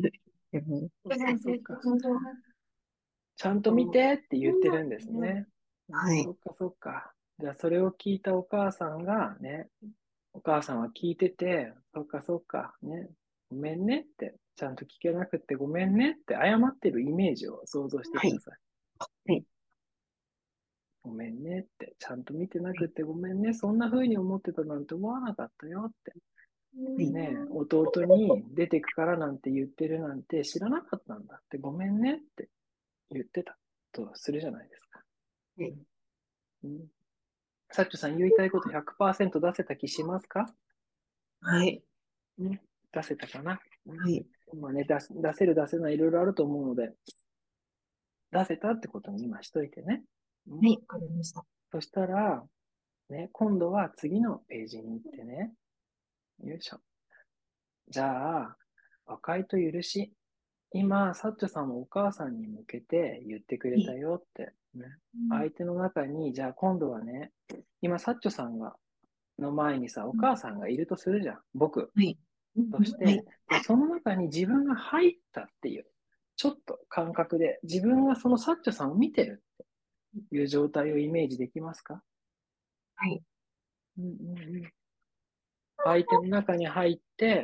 でも、 そっかそっか。ちゃんと見てって言ってるんですね。うん、 はい。 そっかそっか。じゃあそれを聞いたお母さんがね、お母さんは聞いてて、そっかそっか、ね、ごめんねって、ちゃんと聞けなくてごめんねって謝ってるイメージを想像してはい。 ください。 はい。 ごめんねって、ちゃんと見てなくてごめんね、そんな風に思ってたなんて思わなかったよって。 はい。 ねえ、弟に出てくからなんて言ってるなんて知らなかったんだってごめんねって言ってたとするじゃないですか。 はい。 うん、サッチョさん言いたいこと ひゃくパーセント 出せた気しますか？ はい。 うん、出せたかな、うんはい。 まあね、出出せる出せないいろいろあると思うので、出せたってことに今しといてね。うん、 はい。わかりました。 そしたら、ね、今度は次のページに行ってね、よいしょ。じゃあ、和解と許し。今、サッチョさんもお母さんに向けて言ってくれたはい。 よって、ね。相手の中に、じゃあ今度はね、今、サッチョさんが、の前にさ、お母さんがいるとするじゃん。僕はい。 としはい。 て。で、その中に自分が入ったっていう、ちょっと感覚で、自分がそのサッチョさんを見てるっていう状態をイメージできますか？ はい。 うんうんうん。相手の中に入って、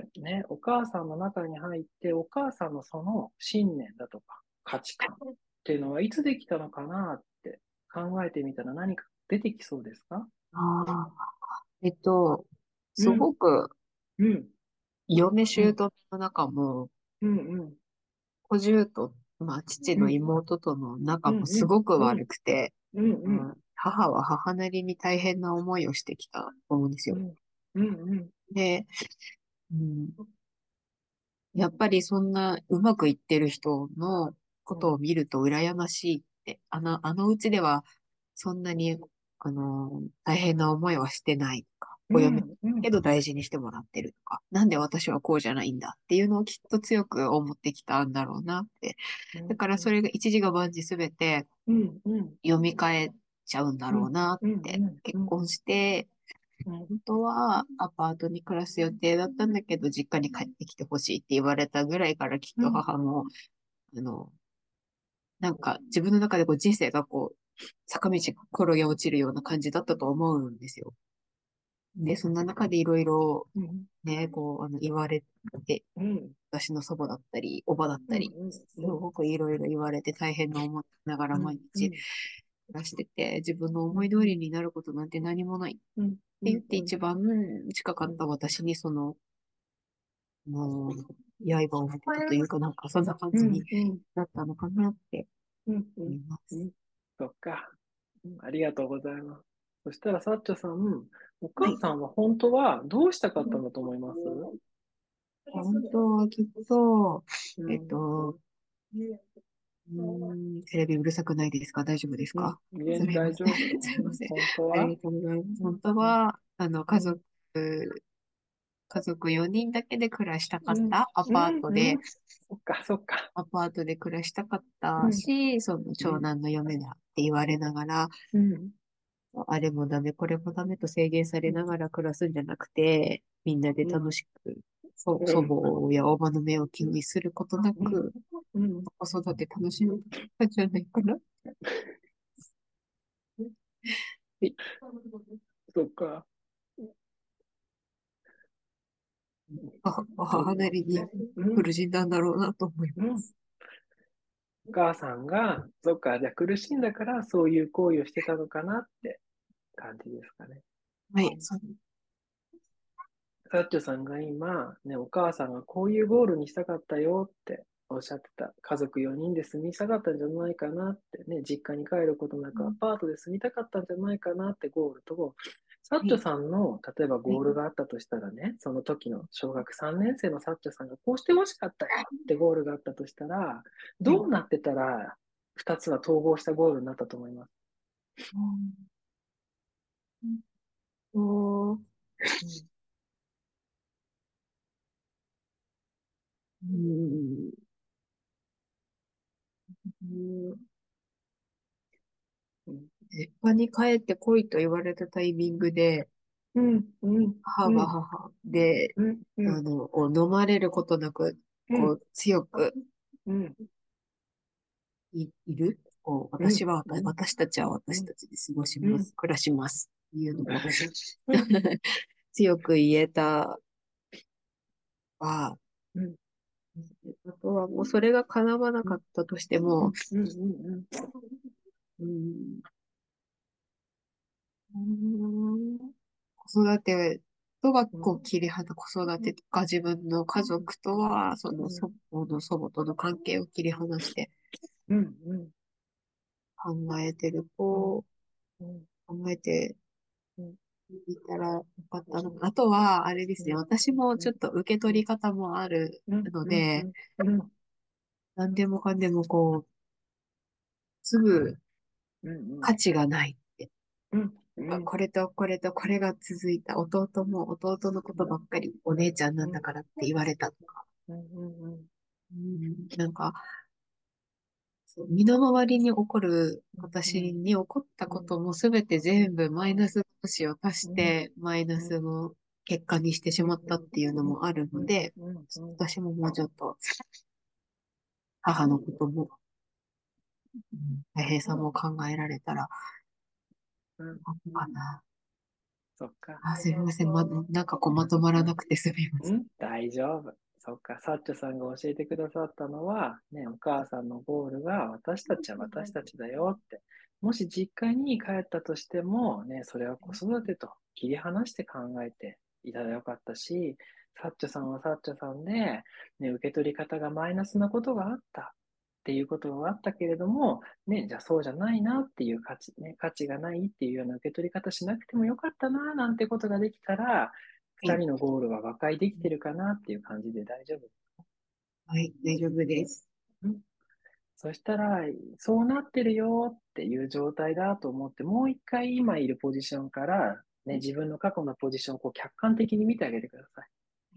ね、お母さんの中に入って、お母さんのその信念だとか価値観っていうのはいつできたのかなって考えてみたら何か出てきそうですか？ ああ。えっと、すうん、 ごく、 うん、 嫁うん、 姑の中も、 うん、うん、 小姑と、まあ、父のうん、 妹との仲うん、 もすごくうん、 悪くて、 うん、うん、 うん、母は母なりに大変な思いをしてきたと思うんですよ。 うん、うん、 で、うん、やっぱりそんなうまくいってる人のことを見ると羨ましいって、あの、あのうちではそんなに、あの、大変な思いはしてないとか、 うん、 お嫁うん、 けど大事にしてもらってるとか、なんで私はこうじゃないんだっていうのをきっと強く思ってきたんだろうなって。だからそれが一時が万事すべてうん、うん、 読み替えちゃうんだうん、 ろうなっうん、 て。結うん、 婚して、本当はアパートに暮らす予定だったんだけど、実家に帰ってきてほしいって言われたぐらいからきっと母も、あの、なんか自分の中でこう人生がこう、坂道転げ落ちるような感じだったと思うんですよ。で、そんな中でいろいろうん、 ね、こう、あの、言われて、 うん、 私の祖母だったり、おばだっうん、 たり、すうん、 ごくいろいろ言われて大変な思いながらうん、 毎日暮らしてて、自分のうん、 思い通りになることなんて何もないってうん、うん、 言って一番近かった私にその、もう、刃を向けたというかなんかそんな感じにうん、うん、 なったのかなってうん、うん、 思います。 うん、そっか。うんありがとうございます。そしたら、サッチョさん、おはい。 母さんは本当はどうしたかったんだと思います？ 本当はきっと、えっうん。 と、うーん、テレビうるさくないですか？大丈夫ですうん。 か？ いえ、 すみません。 大丈夫。 すみません。 本当はありがとうございます。本当うん。 は、あの、 うん。 家族、家族よにんだけで暮らしたかうん。 ったアうん。 パートで、 うんそっか、そっか。 アパートで暮らしたかったうん。 し、そのうん。 長男の嫁だって言われながら、 うん。 あれもダメ、これもダメと制限されながら暮らすんじゃなくて、みんなでうん。 楽しく、そ、祖うん。 母やおばの目を気にすることなうん。 く、 うん。 子育て楽しめたんじゃないかな。はい。 そっか。 母母なりにうん、 苦しんだんだろうなと思いうん。 ます。 お母さんが、そっか、じゃあ苦しんだからそういう行為をしてたのかなって感じですかね。 はい、そう、 サッチョさんが今、ね、お母さんがこういうゴールにしたかったよっておっしゃってた。家族よにんで住みたかったんじゃないかなってね、実家に帰ることなくアパートで住みたかったんじゃないかなってゴールと、サッチョはい、 さんの例えばはい、 ゴールがあったとしたらね、その時の小学さんねん生のサッチョさんがこうしてほしかったよってゴールがあったとしたら、 はい。 どうなってたらふたつは統合したゴールになったと思います。 うんと、うん、うんうん実家に帰ってこいと言われたタイミングで、 うん、うん、 母がうん、 母で、 うん、うん、 あの、こう飲まれることなく、 うん、 こう、強くうん、 い、いる。こう、 うん、 私は、私たちは私たちで過ごしうん、 ます、暮らしますっていうのをうん、 強く言えたは、 うん、 あとはもうそれが叶わなうん、 かったとしても、 うん、うん、 うん、うん子育てとはこう切り離、子育てとか自分の家族とは、その祖母の祖母との関係を切り離してうん、うん、 考えてる、 うん、 こうん、 う、考えてうん、 いたらよかったのか。あとは、あれですね、私もうん、 ちょっと受け取り方もあるうん、うん、うので、 ん、うん、 何でもかんでもこう、すぐうん、 価値がないって。 うん、 なんかうん、 これとこれとこれが続いた弟も弟のことばっかりお姉ちゃんなんだからって言われたとか。 うん、 うん、なんか、そう身の回りに起こる、私に起こったこともすべて全部マイナス星を足してマイナスの結果にしてしまったっていうのもあるので、私ももうちょっと母のことも、うん大変さも考えられたら、 うん、 あかな。 そっか。 あ、すみません。ま、なんかこうまとまらなくてすみません。 うん、大丈夫。そっか、サッチョさんが教えてくださったのは、ね、お母さんのゴールが私たちは私たちだよって。もし実家に帰ったとしても、ね、それは子育てと切り離して考えていたらよかったし、サッチョさんはサッチョさんで、ね、受け取り方がマイナスなことがあったっていうことがあったけれども、ね、じゃあそうじゃないなっていう価値、ね、価値がないっていうような受け取り方しなくてもよかったななんてことができたら、 はい。 二人のゴールは和解できてるかなっていう感じで大丈夫。 はい、大丈夫です。 うん、そしたら、そうなってるよっていう状態だと思って、もう一回今いるポジションから、ね、自分の過去のポジションをこう客観的に見てあげてくださ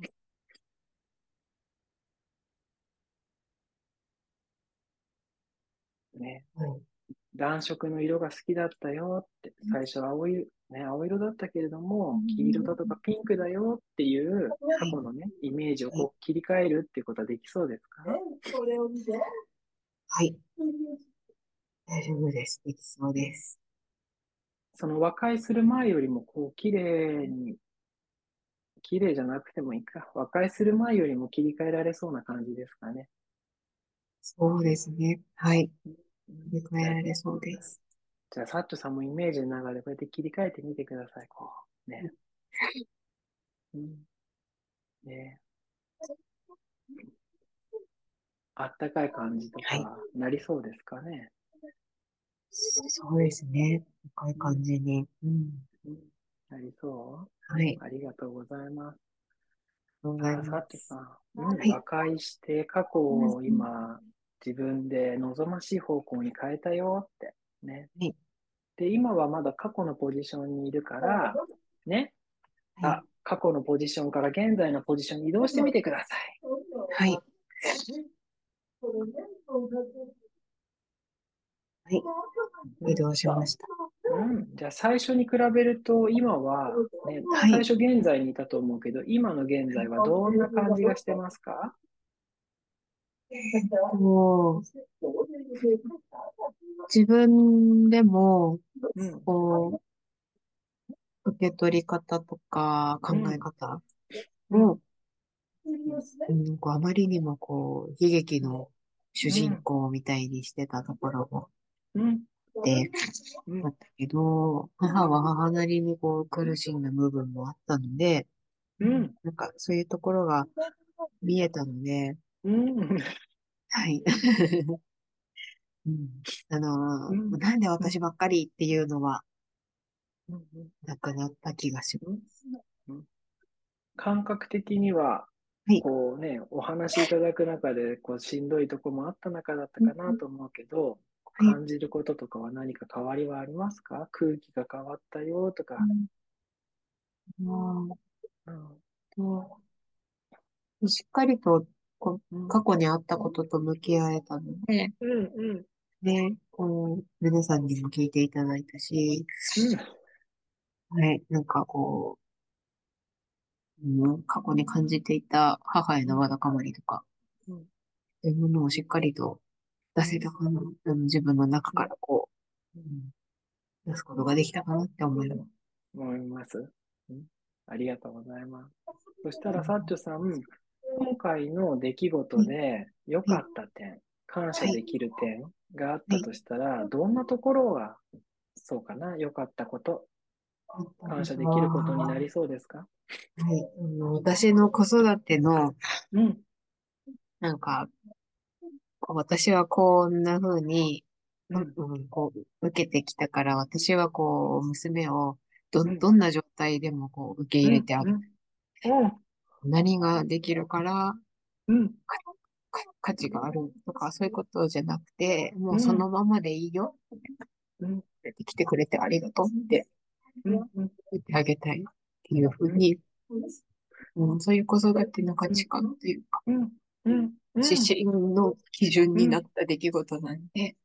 い。ね、 はい。 暖色の色が好きだったよって、最初は青い、ね、青色だったけれども、黄色だとかピンクだよっていう過はい。 去のね、イメージをはい。 こう切り替えるっていうことはできそうですか？ はい。大丈夫です。できそうです。 その和解する前よりも、こう、綺麗に、綺麗じゃなくてもいいか。和解する前よりも切り替えられそうな感じですかね。 そうですね。はい。 うん切り替えじゃあ、 られそうです。 じゃあ、サッチョさんもイメージの中でこうやって切り替えてみてください。こう、ね。うん、ね。あったかい感じとはい。 か、なりそうですかね。 そうですね。深いうん、 感じに。うん。 うん、なりそう。 はい。 ありがとうございます。 ありがとうございさあ、サッチョさます。 ん、うん、 はい。 和解して過去を今、自分で望ましい方向に変えたよって。ね。 はい。 で、今はまだ過去のポジションにいるから、ね。 はい。 あ、過去のポジションから現在のポジションに移動してみてください。 はい。はい。移動しました。 うん。じゃあ最初に比べると、今は、ね、 はい。 最初現在にいたと思うけど、今の現在はどんな感じがしてますか？ もう、自分でも、 うん。 こう、受け取り方とか考うん。 え方うん。 をうん、こうあまりにもこう、悲劇の主人うん、 公みたいにしてたところもうん、 あって、 うん、 だったけど、母は母なりにこう苦しんだ部分もあったので、 うん、 なんかそういうところが見えたので、 うん、 はい。うん、あのうん、 ーなんで私ばっかりっていうのはうん、 なくなった気がしまうん、うん。感覚的には、 す。はい。 こうね、お話しいただく中で、こう、しんどいとこもあった中だったかなと思うけど、 はい。 感じることとかは何か変わりはありますか？空気が変わったよとか。 うんあうん、 ーとしっかりとこうん、 過去にあったことと向き合えたので、 うん、うん、 で、こう、皆さんにも聞いていただいたし、 うん、 はい、なんかこう、うん、過去に感じていた母へうん、 のわだかまりとか、 うん、 そういうものをしっかりと出うん、 せたかな、あの自分の中うん、 からこう、ううん、 ん、出すことができたかなって思います。 思います。うん、ありがとうございます。そしたら、サッチョさん、今回の出来はい、 事で良はい、 かった点、感謝はい、 できる点があっはい。 たとしたら、どんなところが、そうかな、良かったこと、 あ感謝できることになりーそうですか？ はい、あの、私の子育ての、 うん、 なんか、こう私はこんな風に、う、 うん、 うん、こう、受けてきたから、私はこう、娘を、ど、 うん、 どんな状態でもこう、受けうん、 入れてあげる。 うん、うん、 何ができるから、 うん、 か、か価値があるとか、そういうことじゃなくて、もうそうん、 のままでいいよ。 うん、 出てきてくれてありがとうってうん、うん、 言ってあげたいっていうふうに、うん、そういう子育ての価うん、 値観というか、 うん、うん、 指針の基準になっうん、 た出来事なんで、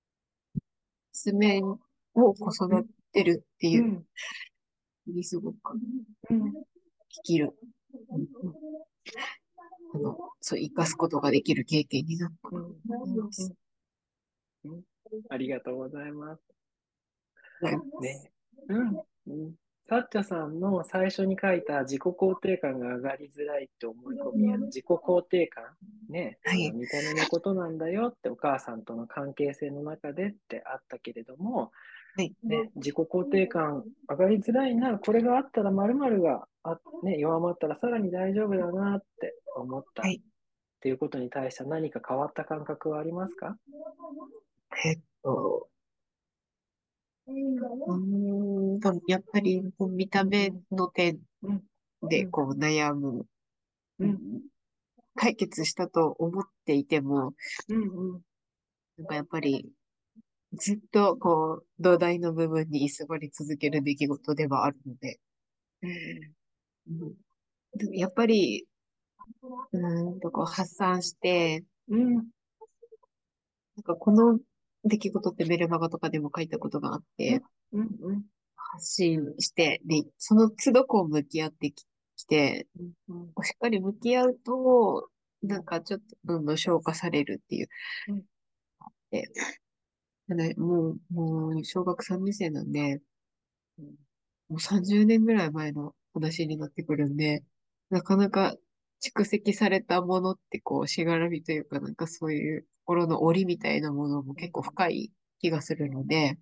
娘を子育うん、 てるっていううん、 にすごくうん、 生きる、うんあの、そう生かすことができる経験になったうん、 と思います。 うん、ありがとうございます。 はい。 ね。うん。うん。サッチャさんの最初に書いた自己肯定感が上がりづらいって思い込みや自己肯定感、ね、あのはい。 見た目のことなんだよってお母さんとの関係性の中でってあったけれども、 はい。 ね、自己肯定感上がりづらいな、これがあったら〇〇があ、ね、弱まったらさらに大丈夫だなって思ったっはい。 ていうことに対して何か変わった感覚はありますか？ えっと、うーんと、やっぱりこう見た目の点うん、うん、 でこう悩む、 うん、 うん解決したと思っていても、 うん、うん、 なんかやっぱりずっとこう土台の部分に居座り続ける出来事ではあるので、 うん、 うんでやっぱり、うーんとこう発散して、 うん、 なんかこの出来事ってメルマガとかでも書いたことがあっうん、 て、 うん、うん、 発信して、で、その都度こう向き合ってき、きて、 うん、うん、 しっかり向き合うと、 うん、 なんかちょっとどんどん消化されるっていう。 うん、 で、ただもう、もう小学さんねん生なんで、 うん、 もうさんじゅうねんぐらい前の話になってくるんで、なかなか蓄積されたものってこう、しがらみというか、なんかそういう心の檻みたいなものも結構深い気がするので、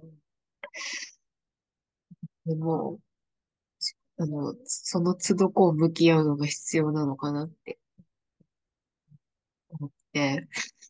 でも、あの、その都度こう向き合うのが必要なのかなって思って、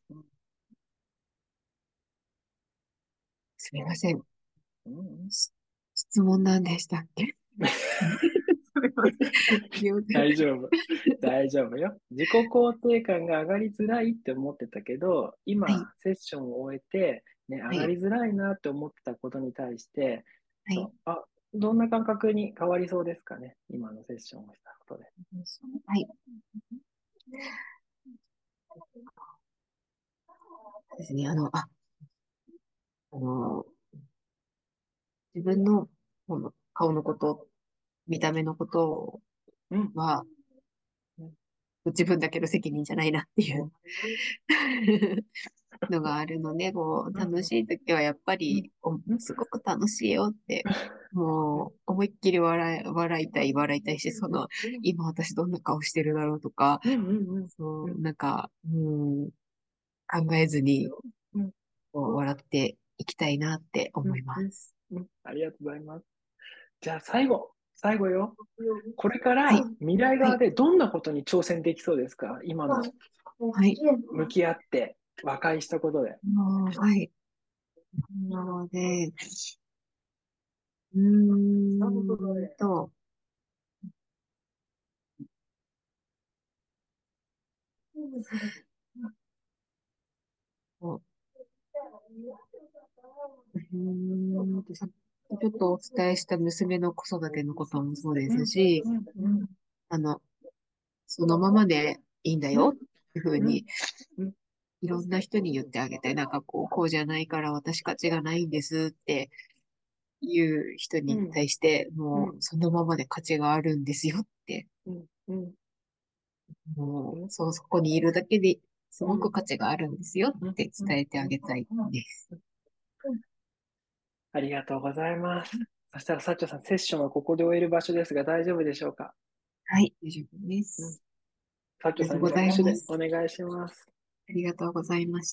すみません。 うん、 し質問なんでしたっけ？すみません。すみません。 大丈夫。大丈夫よ。自己肯定感が上がりづらいって思ってたけど、今、 はい、 セッションを終えて、ね、上はい、 がりづらいなって思ってたことに対して、 はい。 そう、あ、どんな感覚に変わりそうですかね。今のセッションをしたことで。 はい。ですね。あの、あ、あの、自分のこの顔のこと、見た目のことうん。 は、 うん。 自分だけの責任じゃないなっていうのがあるので、こう、 うん。 楽しい時はやっぱうん。 り、おうん。 すごく楽しいよって。 もう、思いっきり笑い、笑いたい、笑いたいし、その、今私どんな顔してるだろうとか、 うんうんうん。 そう、なんか、うん、考えずに、 うんこう笑っていきたいなって思いうんうんます。 うん。ありがとうございます。じゃあ最後、最後よ。これかはい、 ら未来はい、 側でどんなことに挑戦できそうですか？今のはい。 向き合って和解したことで。 もうはい。なので、うーんと、こううーんと、さっきちょっとお伝えした娘の子育てのこともそうでうんすし、 うんうんあの、そのままでいいんだうんよっていうふううんに、いろんな人に言ってあげたい。なんかこう、こうじゃないから私価値がないんですっていう人にうん対して、 うんもうそのままで価値があるんですよって、 うんうんうんもうそうそこにいるだけですごくうん価値があるんですようんってうん伝えてあげたいです。 ありがとうございます。そしたら、サッチョさん、セッションはここで終える場所ですが、大丈夫でしょうか？ はい、大丈夫でうん。 す。 サッチョさんにありがとうござい拍手でます。 お願いします。 ありがとうございました。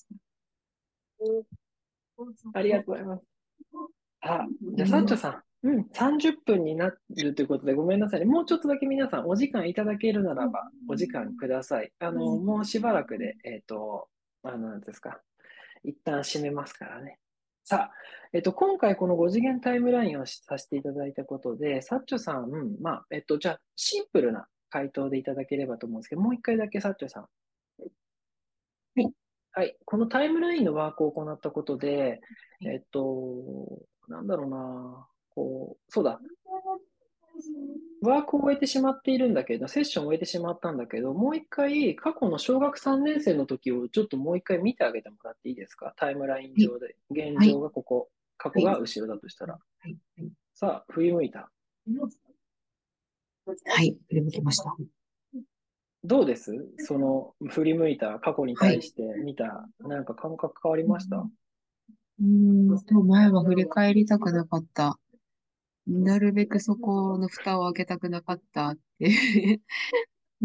ありがとうございます。あ、じゃあ、サッチョうん、 さん、うん、さんじゅっぷんになるということで、ごめんなさいね。もうちょっとだけ皆さん、お時間いただけるならば、お時間ください。あの、もうしばらくで、えっと、あの、なんですか、一旦締めますからね。さあ、えっと、今回このご次元タイムラインをさせていただいたことで、サッチョさん、うんまあ、えっと、じゃあ、シンプルな回答でいただければと思うんですけど、もう一回だけサッチョさん。 はい、 はい。このタイムラインのワークを行ったことで、えっと、なんだろうな、こう、そうだ、ワークを終えてしまっているんだけど、セッションを終えてしまったんだけど、もう一回、過去の小学さんねん生の時をちょっともう一回見てあげてもらっていいですか？タイムラインはい、 上で。現はい、 状がここ、過はい、 去が後ろだとしたら。 はい、 さあ、振り向いた。 はい、振り向きました。 どうですその、振り向いた過去にはい。 対して見た、なんか感覚変わりました？ うーんと、前は振り返りたくなかった。なるべくそこの蓋を開けたくなかったってうん、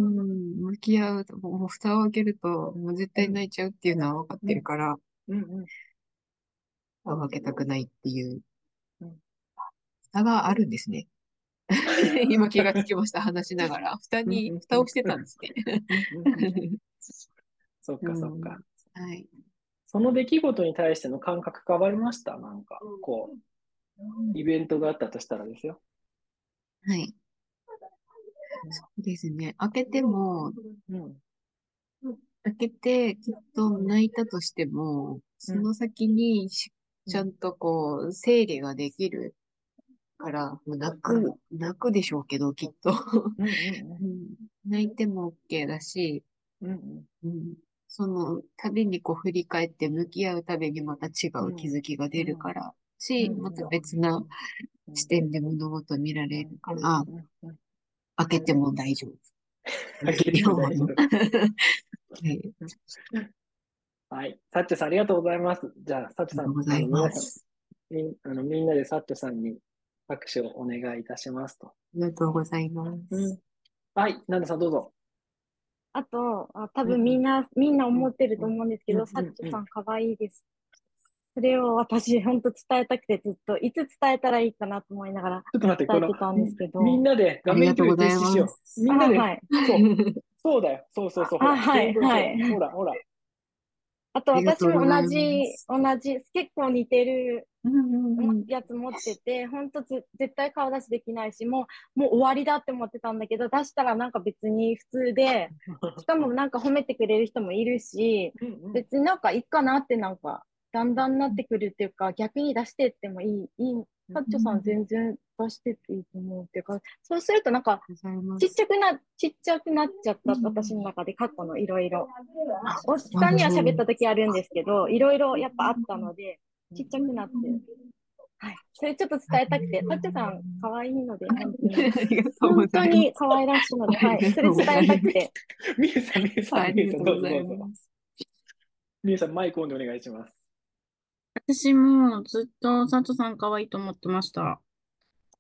向き合うと、もう蓋を開けると、もう絶うん、 対泣いちゃうっていうのは分かっうん、 てるから、 うん、うん、 蓋を開けたくないっていう、 うん。 蓋があるんですね。今気がつきました、話しながら。蓋うん、 に、 うん、うん、 蓋をしてたんですね。 うん、うん、うん。そっうか、そっか。 ん、はい。 その出来事に対しての感覚変わりましたなんか、こう、イベントがあったとしたらですよ。 はい。そうですね。開けても、 うん、 開けてきっと泣いたとしても、 うん、 その先にしうん、 ちゃんとこう、整理ができるから、もう泣く、泣くでしょうけど、きっと。 うん、うん、 うん、泣いても OK だし、 うん、 うん、その度にこう振り返って向き合うたびにまた違うん、 う気づきが出るうん、 からうん、 し、また別なうん、 視点で物事見らうん、 れるから、 うん、うん。 開けても大丈夫。 開けても大丈夫。 はい。 はい。サッチョさん、ありがとうございます。じゃあ、サッチョさん、あの、 ありがとうございま皆さん、 す。 みん、あの、みんなでサッチョさんに拍手をお願いいたしますと。 ありがとうございまうん。 す。 はい。ナンダさん、どうぞ。 あと、あ、多うん、うん、 分みんな、みんなうん、 思ってるうん、 と思うんですけうん、 ど、サッうん、うん。 チョさん可愛いです。それを私、本当伝えたくてずっと、いつ伝えたらいいかなと思いながらちょっと待って、この、 伝えてたんですけみみんど。 なで画ありが面共有停止とうございしよう。 ます。 みあ、 んなで、 はい。 そう、そうだよ。そうそうそう、ほあ、 ら、 はい、 全文そう。 はい。 ほら、ほら。 あとありがと私もうございま同じ、 す。 同じ、結構似てるうんうんうん。 やつ持ってて、本当つ絶対顔出しできないし、もう、もう終わりだって思ってたんだけど、出したらなんか別に普通で、しかもなんか褒めてくれる人もいるし、 うんうん。 別になんかいいかなってなんか、だんだんなってくるっていうか、逆に出してってもいい、いい、 うんタッチョさん全然出してっていいと思うっていうか、そうするとなんか、 ございまちっちす。 ゃくな、ちっちゃくなっちゃった、私の中で過去のいろいろ。おっあ、 さんにはうん。 喋った時あるんですけど、いろいろやっぱあったので、ちっちゃくなって、はい。それちょっと伝えたくて、サッチョさん可愛いので、本当に。 ありがとうご本当ざいます。 に可愛らしいので、はい。 ありがそれ伝えとうございます。 たくて。 みゆさん、みゆさん、 あみゆさん、どうりがとうございぞどうぞ。 ます。 みゆさん、マイクオンでお願いします。 私もずっと佐藤さん可愛いと思ってました。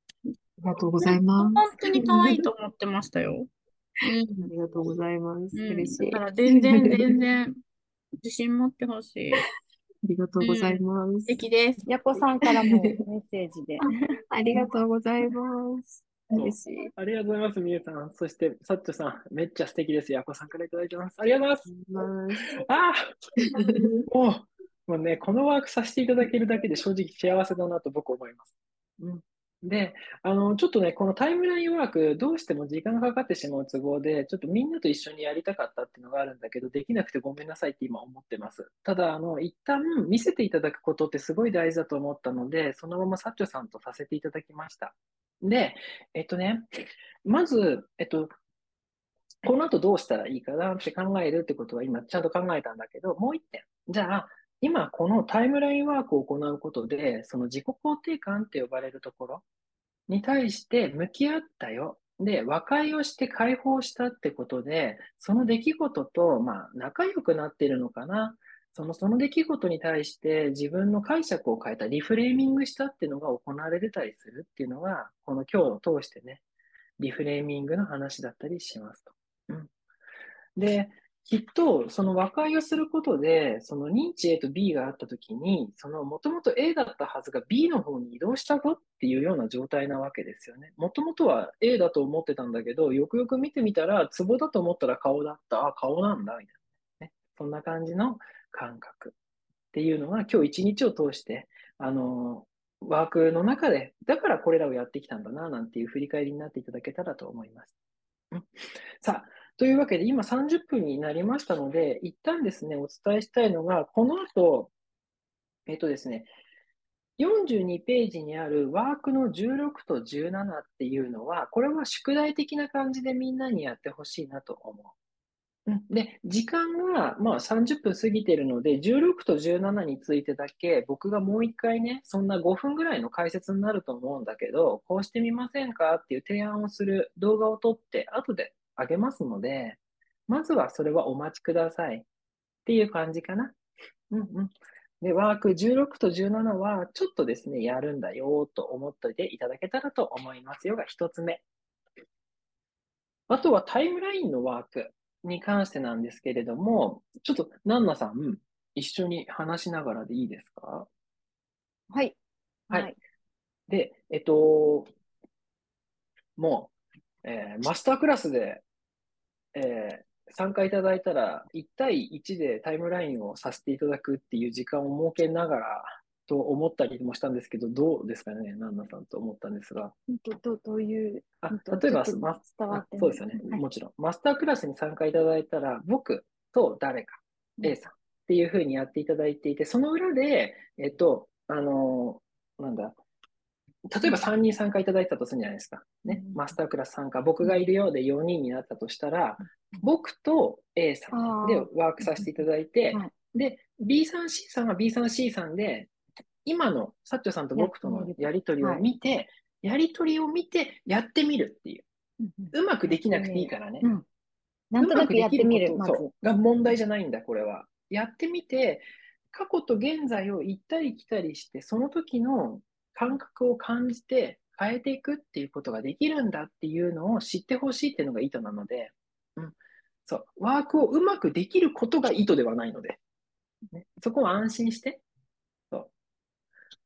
りがとうございま本す。 当に可愛いと思ってましたよ。うあん。 りがとうございます。 うん。 嬉しい。 だから全然全然自信持ってほしい。 ありがとうございま素す。 敵です。 やこさんからもメッセージで。 ありがとうございます。嬉しい。 ありがとうございます、みゆさん。そして、さっちょさん、めっちゃ素敵です。やこさんからいただいてます。ありがとうございます。 ます。 ああ、もう、もうね、このワークさせていただけるだけで正直幸せだなと僕思います。うん、で、あの、ちょっとね、このタイムラインワーク、どうしても時間がかかってしまう都合で、ちょっとみんなと一緒にやりたかったっていうのがあるんだけど、できなくてごめんなさいって今思ってます。ただ、あの、一旦見せていただくことってすごい大事だと思ったので、そのままサッチョさんとさせていただきました。で、えっとね、まず、えっと、この後どうしたらいいかなって考えるってことは今ちゃんと考えたんだけど、もう一点。じゃあ、今このタイムラインワークを行うことで、その自己肯定感って呼ばれるところに対して向き合ったよ。で、和解をして解放したってことで、その出来事と、まあ、仲良くなっているのかな。その、その出来事に対して自分の解釈を変えた、リフレーミングしたっていうのが行われてたりするっていうのが、この今日を通してね、リフレーミングの話だったりしますと。うん、で、きっとその和解をすることで、その認知 A と B があったときに、そのもともと A だったはずが B の方に移動したぞっていうような状態なわけですよね。もともとは A だと思ってたんだけど、よくよく見てみたら、ツボだと思ったら顔だった。あ、顔なんだ、みたいな、ね。そんな感じの感覚っていうのが今日一日を通して、あの、ワークの中で、だからこれらをやってきたんだな、なんていう振り返りになっていただけたらと思います。うん、さあ、というわけで今さんじゅっぷんになりましたので、一旦ですね、お伝えしたいのが、この後、えっとですね、よんじゅうにページにあるワークのじゅうろくとじゅうななっていうのは、これは宿題的な感じでみんなにやってほしいなと思う。うん、で、時間が、まあ、さんじゅっぷん過ぎてるので、じゅうろくとじゅうななについてだけ、僕がもう一回ね、そんなごふんぐらいの解説になると思うんだけど、こうしてみませんかっていう提案をする動画を撮って、後であげますので、まずはそれはお待ちくださいっていう感じかな。うんうん。で、ワークじゅうろくとじゅうななは、ちょっとですね、やるんだよと思っておいていただけたらと思いますよが一つ目。あとはタイムラインのワークに関してなんですけれども、ちょっとナンナさん、一緒に話しながらでいいですか？ はい。 はい。 はい。 で、えっと、もう、えーマスタークラスで、えー参加いただいたら、いち対いちでタイムラインをさせていただくっていう時間を設けながらと思ったりもしたんですけど、どうですかね、ナンナさんと思ったんですが。 ど、ど、どういう、 あ、 うんと例えば、 ちょっとま、あ、 伝わってない。 そうですよね。 はい。 もちろん。マスタークラスに参加いただいたら、僕と誰か、 うん A さんっていうふうにやっていただいていて、その裏で、えっと、あのーなんだ、例えばさんにん参加いただいたとするんじゃないですか。ね。マスタークラス参加、僕がいるようでよにんになったとしたら、僕と A さんでああ、 ワークさせていただいて、 はい。 で、B さん、C さんは B さん、C さんで、今のサッチョさんとやっ僕とのてみると。 やりとりをはい。 見て、やりとりを見てやってみるっていう。 うんうんうまくやっできなくててみる。 いいからね。 うん。なんとなくうまくでやってみる、 きること、 まず。 そう、が問題じゃないんだ、これは。やってみて、過去と現在を行ったり来たりして、その時の感覚を感じて変えていくっていうことができるんだっていうのを知ってほしいっていうのが意図なので、うん、そう、ワークをうまくできることが意図ではないので、ね、そこは安心して、そう。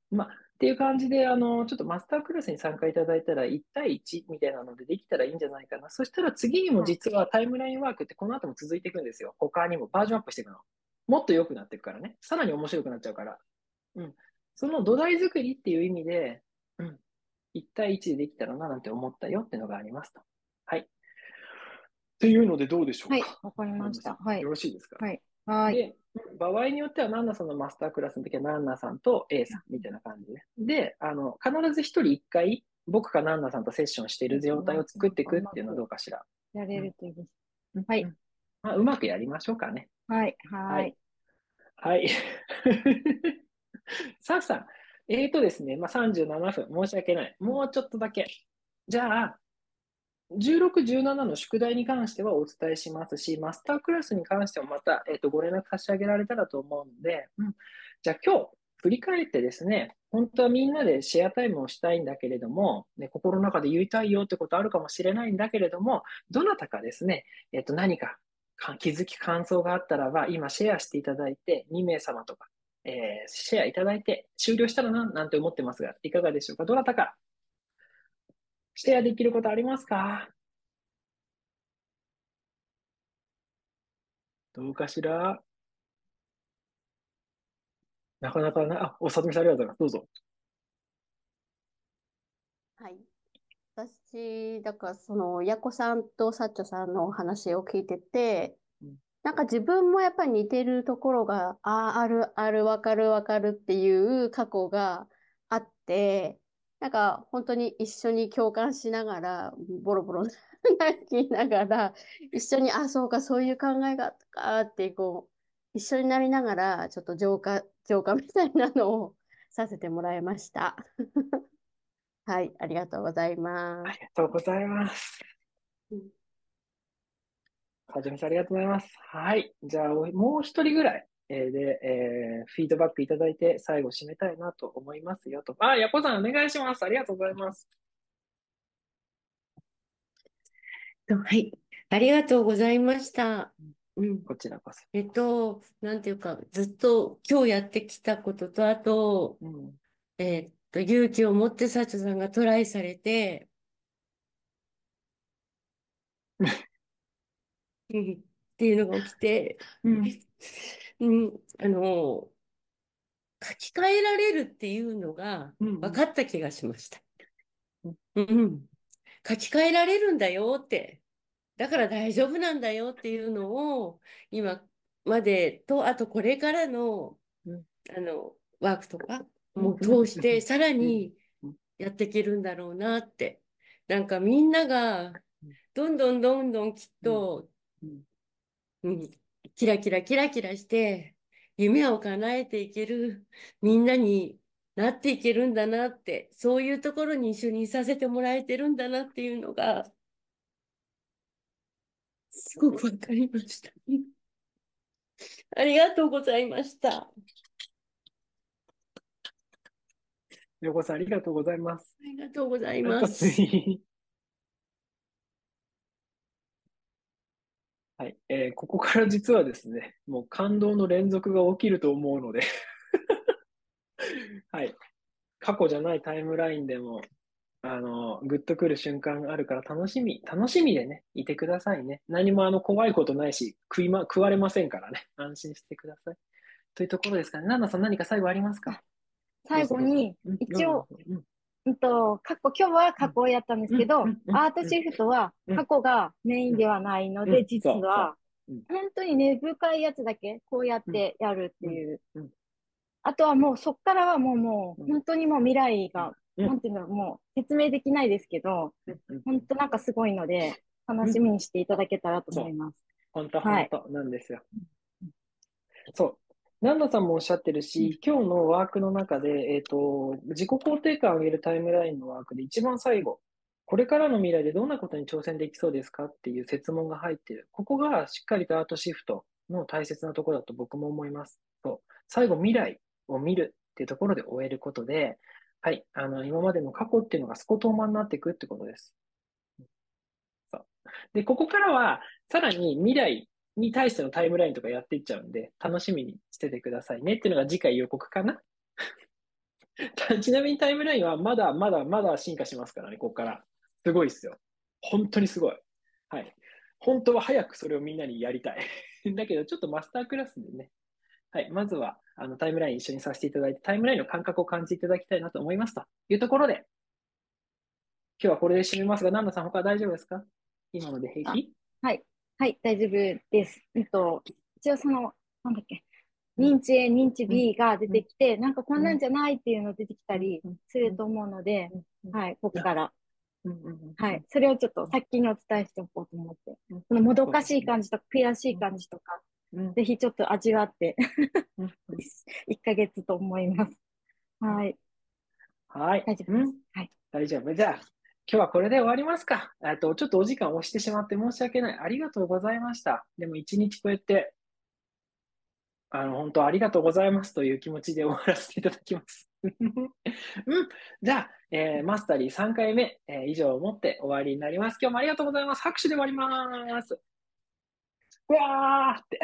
まあ、っていう感じで、あの、ちょっとマスタークラスに参加いただいたらいち対いちみたいなのでできたらいいんじゃないかな。そしたら次にも実はタイムラインワークってこの後も続いていくんですよ。他にもバージョンアップしていくの。もっと良くなっていくからね。さらに面白くなっちゃうから。うん。その土台作りっていう意味で、うん。いち対いちでできたらななんて思ったよっていうのがありますと。はい。っていうのでどうでしょうはい。 か。 わかりました。 よはい。 ろしいですか。 はい。はい。 で、場合によっては、ナンナさんのマスタークラスの時は、ナンナさんと A さんみたいな感じで。で、あの、必ず一人一回、僕かナンナさんとセッションしている状態を作っていくっていうのはどうかしら。 やれるといいです。 うんはいうんまあ、うまくやりましょうかね。 はい。はい。 はい。さあさあ、えーとですね、まあ、さんじゅうななふん、申し訳ない。もうちょっとだけ。じゃあ、じゅうろく、じゅうななの宿題に関してはお伝えしますし、マスタークラスに関してはまた、えーと、ご連絡差し上げられたらと思うので、うん、じゃあ今日、 振り返ってですね、本当はみんなでシェアタイムをしたいんだけれども、ね、心の中で言いたいよってことあるかもしれないんだけれども、どなたかですね、えっと、何かか気づき、感想があったらば、今シェアしていただいて、に名様とか、えーシェアいただいて終了したらな、なんて思ってますが、いかがでしょうか。どなたかシェアできることありますか？どうかしら。なかなかな、あ、おさとみさんありがとうございます。どうぞ。 はい。私、だからその、やこさんとさっちょさんのお話を聞いてて、 うんなんか自分もやっぱり似てるところが、ああ、ある、ある、わかる、わかるっていう過去があって、なんか本当に一緒に共感しながら、ボロボロ泣きながら、一緒に、あ、そうか、そういう考えがあったかって、こう、一緒になりながら、ちょっと浄化、浄化みたいなのをさせてもらいました。はい、ありがとうございます。 ありがとうございます。 うんはじめさんありがとうございます。はい。じゃあ、もう一人ぐらい、えーで、えーフィードバックいただいて、最後締めたいなと思いますよと。あ、やこさんお願いします。ありがとうございます。 はい。ありがとうございました。うん。 こちらこそ。 えっと、なんていうか、ずっと今日やってきたことと、あと、 うん。 えっと、勇気を持ってサチョさんがトライされて、うんっていうのが起きて、 うん。 うん、あの、書き換えられるっていうのがうん。 分かった気がしました。 うんうん。書き換えられるんだよって。だから大丈夫なんだよっていうのを、今までと、あとこれからの、 うんあの、ワークとかもうん通して、さらうんにやっていけるんだろうなって。なんかみんなが、どんどんどんどんきっと、 うんうん、キラキラキラキラして、夢を叶えていけるみんなになっていけるんだなって、そういうところに一緒にいさせてもらえてるんだなっていうのが、すごくわかりました。ありがとうございました。あよこさんありがとうございます。 りがとうございなんかます。 はい、えーここから実はですね、もう感動の連続が起きると思うのではい、過去じゃないタイムラインでも、あの、グッとくる瞬間があるから楽しみ、楽しみでね、いてくださいね。何もあの怖いことないし、食いま、食われませんからね。安心してください。というところですかね。ナナさん何か最後ありますか？ 最後に、 どうぞどうぞ一応、 うんうんうんと、過去、今日は過去をやったんですけど、 うんうんうんアートシフトはうん過去がメインではないので、 うん実は、 そうそううん本当に根深いやつだけ、こうやってやるっていう。 うんうんあとはもうそっからはもうもう、 うん本当にもう未来が、 うんなんていうの、もう説明できないですけど、 うんうん本当なんかすごいので、楽しみにしていただけたらと思います。 本当はい。 本当なんですよ。そう。南野さんもおっしゃってるし、今日のワークの中で、えっと、自己肯定感を上げるタイムラインのワークで一番最後、これからの未来でどんなことに挑戦できそうですかっていう設問が入っている。ここがしっかりとアートシフトの大切なところだと僕も思います。そう。最後、未来を見るっていうところで終えることで、はい。あの、今までの過去っていうのがスコトーマになっていくってことです。そう。で、ここからは、さらに未来に対してのタイムラインとかやっていっちゃうんで、楽しみにしててくださいねっていうのが次回予告かな。ちなみにタイムラインはまだまだまだ進化しますからね、ここから。すごいですよ。本当にすごい。はい。本当は早くそれをみんなにやりたい。だけど、ちょっとマスタークラスでね、はい。まずは、あの、タイムライン一緒にさせていただいて、タイムラインの感覚を感じていただきたいなと思いますというところで、今日はこれで締めますが、ナンナさん、他は大丈夫ですか？今ので平気？ はい。はい、大丈夫です。えっと、一応その、なんだっけ、認知 A、認知 B が出てきて、なんかこんなんじゃないっていうの出てきたりすると思うので、はい、ここから。はい。それをちょっと先にお伝えしておこうと思って。このもどかしい感じとか、悔しい感じとか、ぜひちょっと味わっていっかげつと思います。はい。 はい。 大丈夫です。はい。 大丈夫。じゃあ、今日はこれで終わりますか。えっと、ちょっとお時間を押してしまって申し訳ない。ありがとうございました。でも一日こうやってあの、本当ありがとうございますという気持ちで終わらせていただきます。うん。じゃあ、えーマスタリーさんかいめ、えー以上をもって終わりになります。今日もありがとうございます。拍手で終わります。うわーって。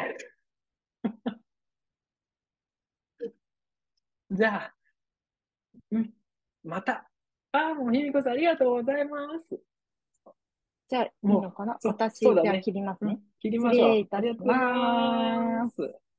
じゃあ、うん、また。あー、もうひみこさんありがとうございます。 じゃあ、いいのもう、 かなそう、そう私、じゃあだね。 切りますね。 うん、切り失ましょう。 礼いたしありがとうございま。 ますす。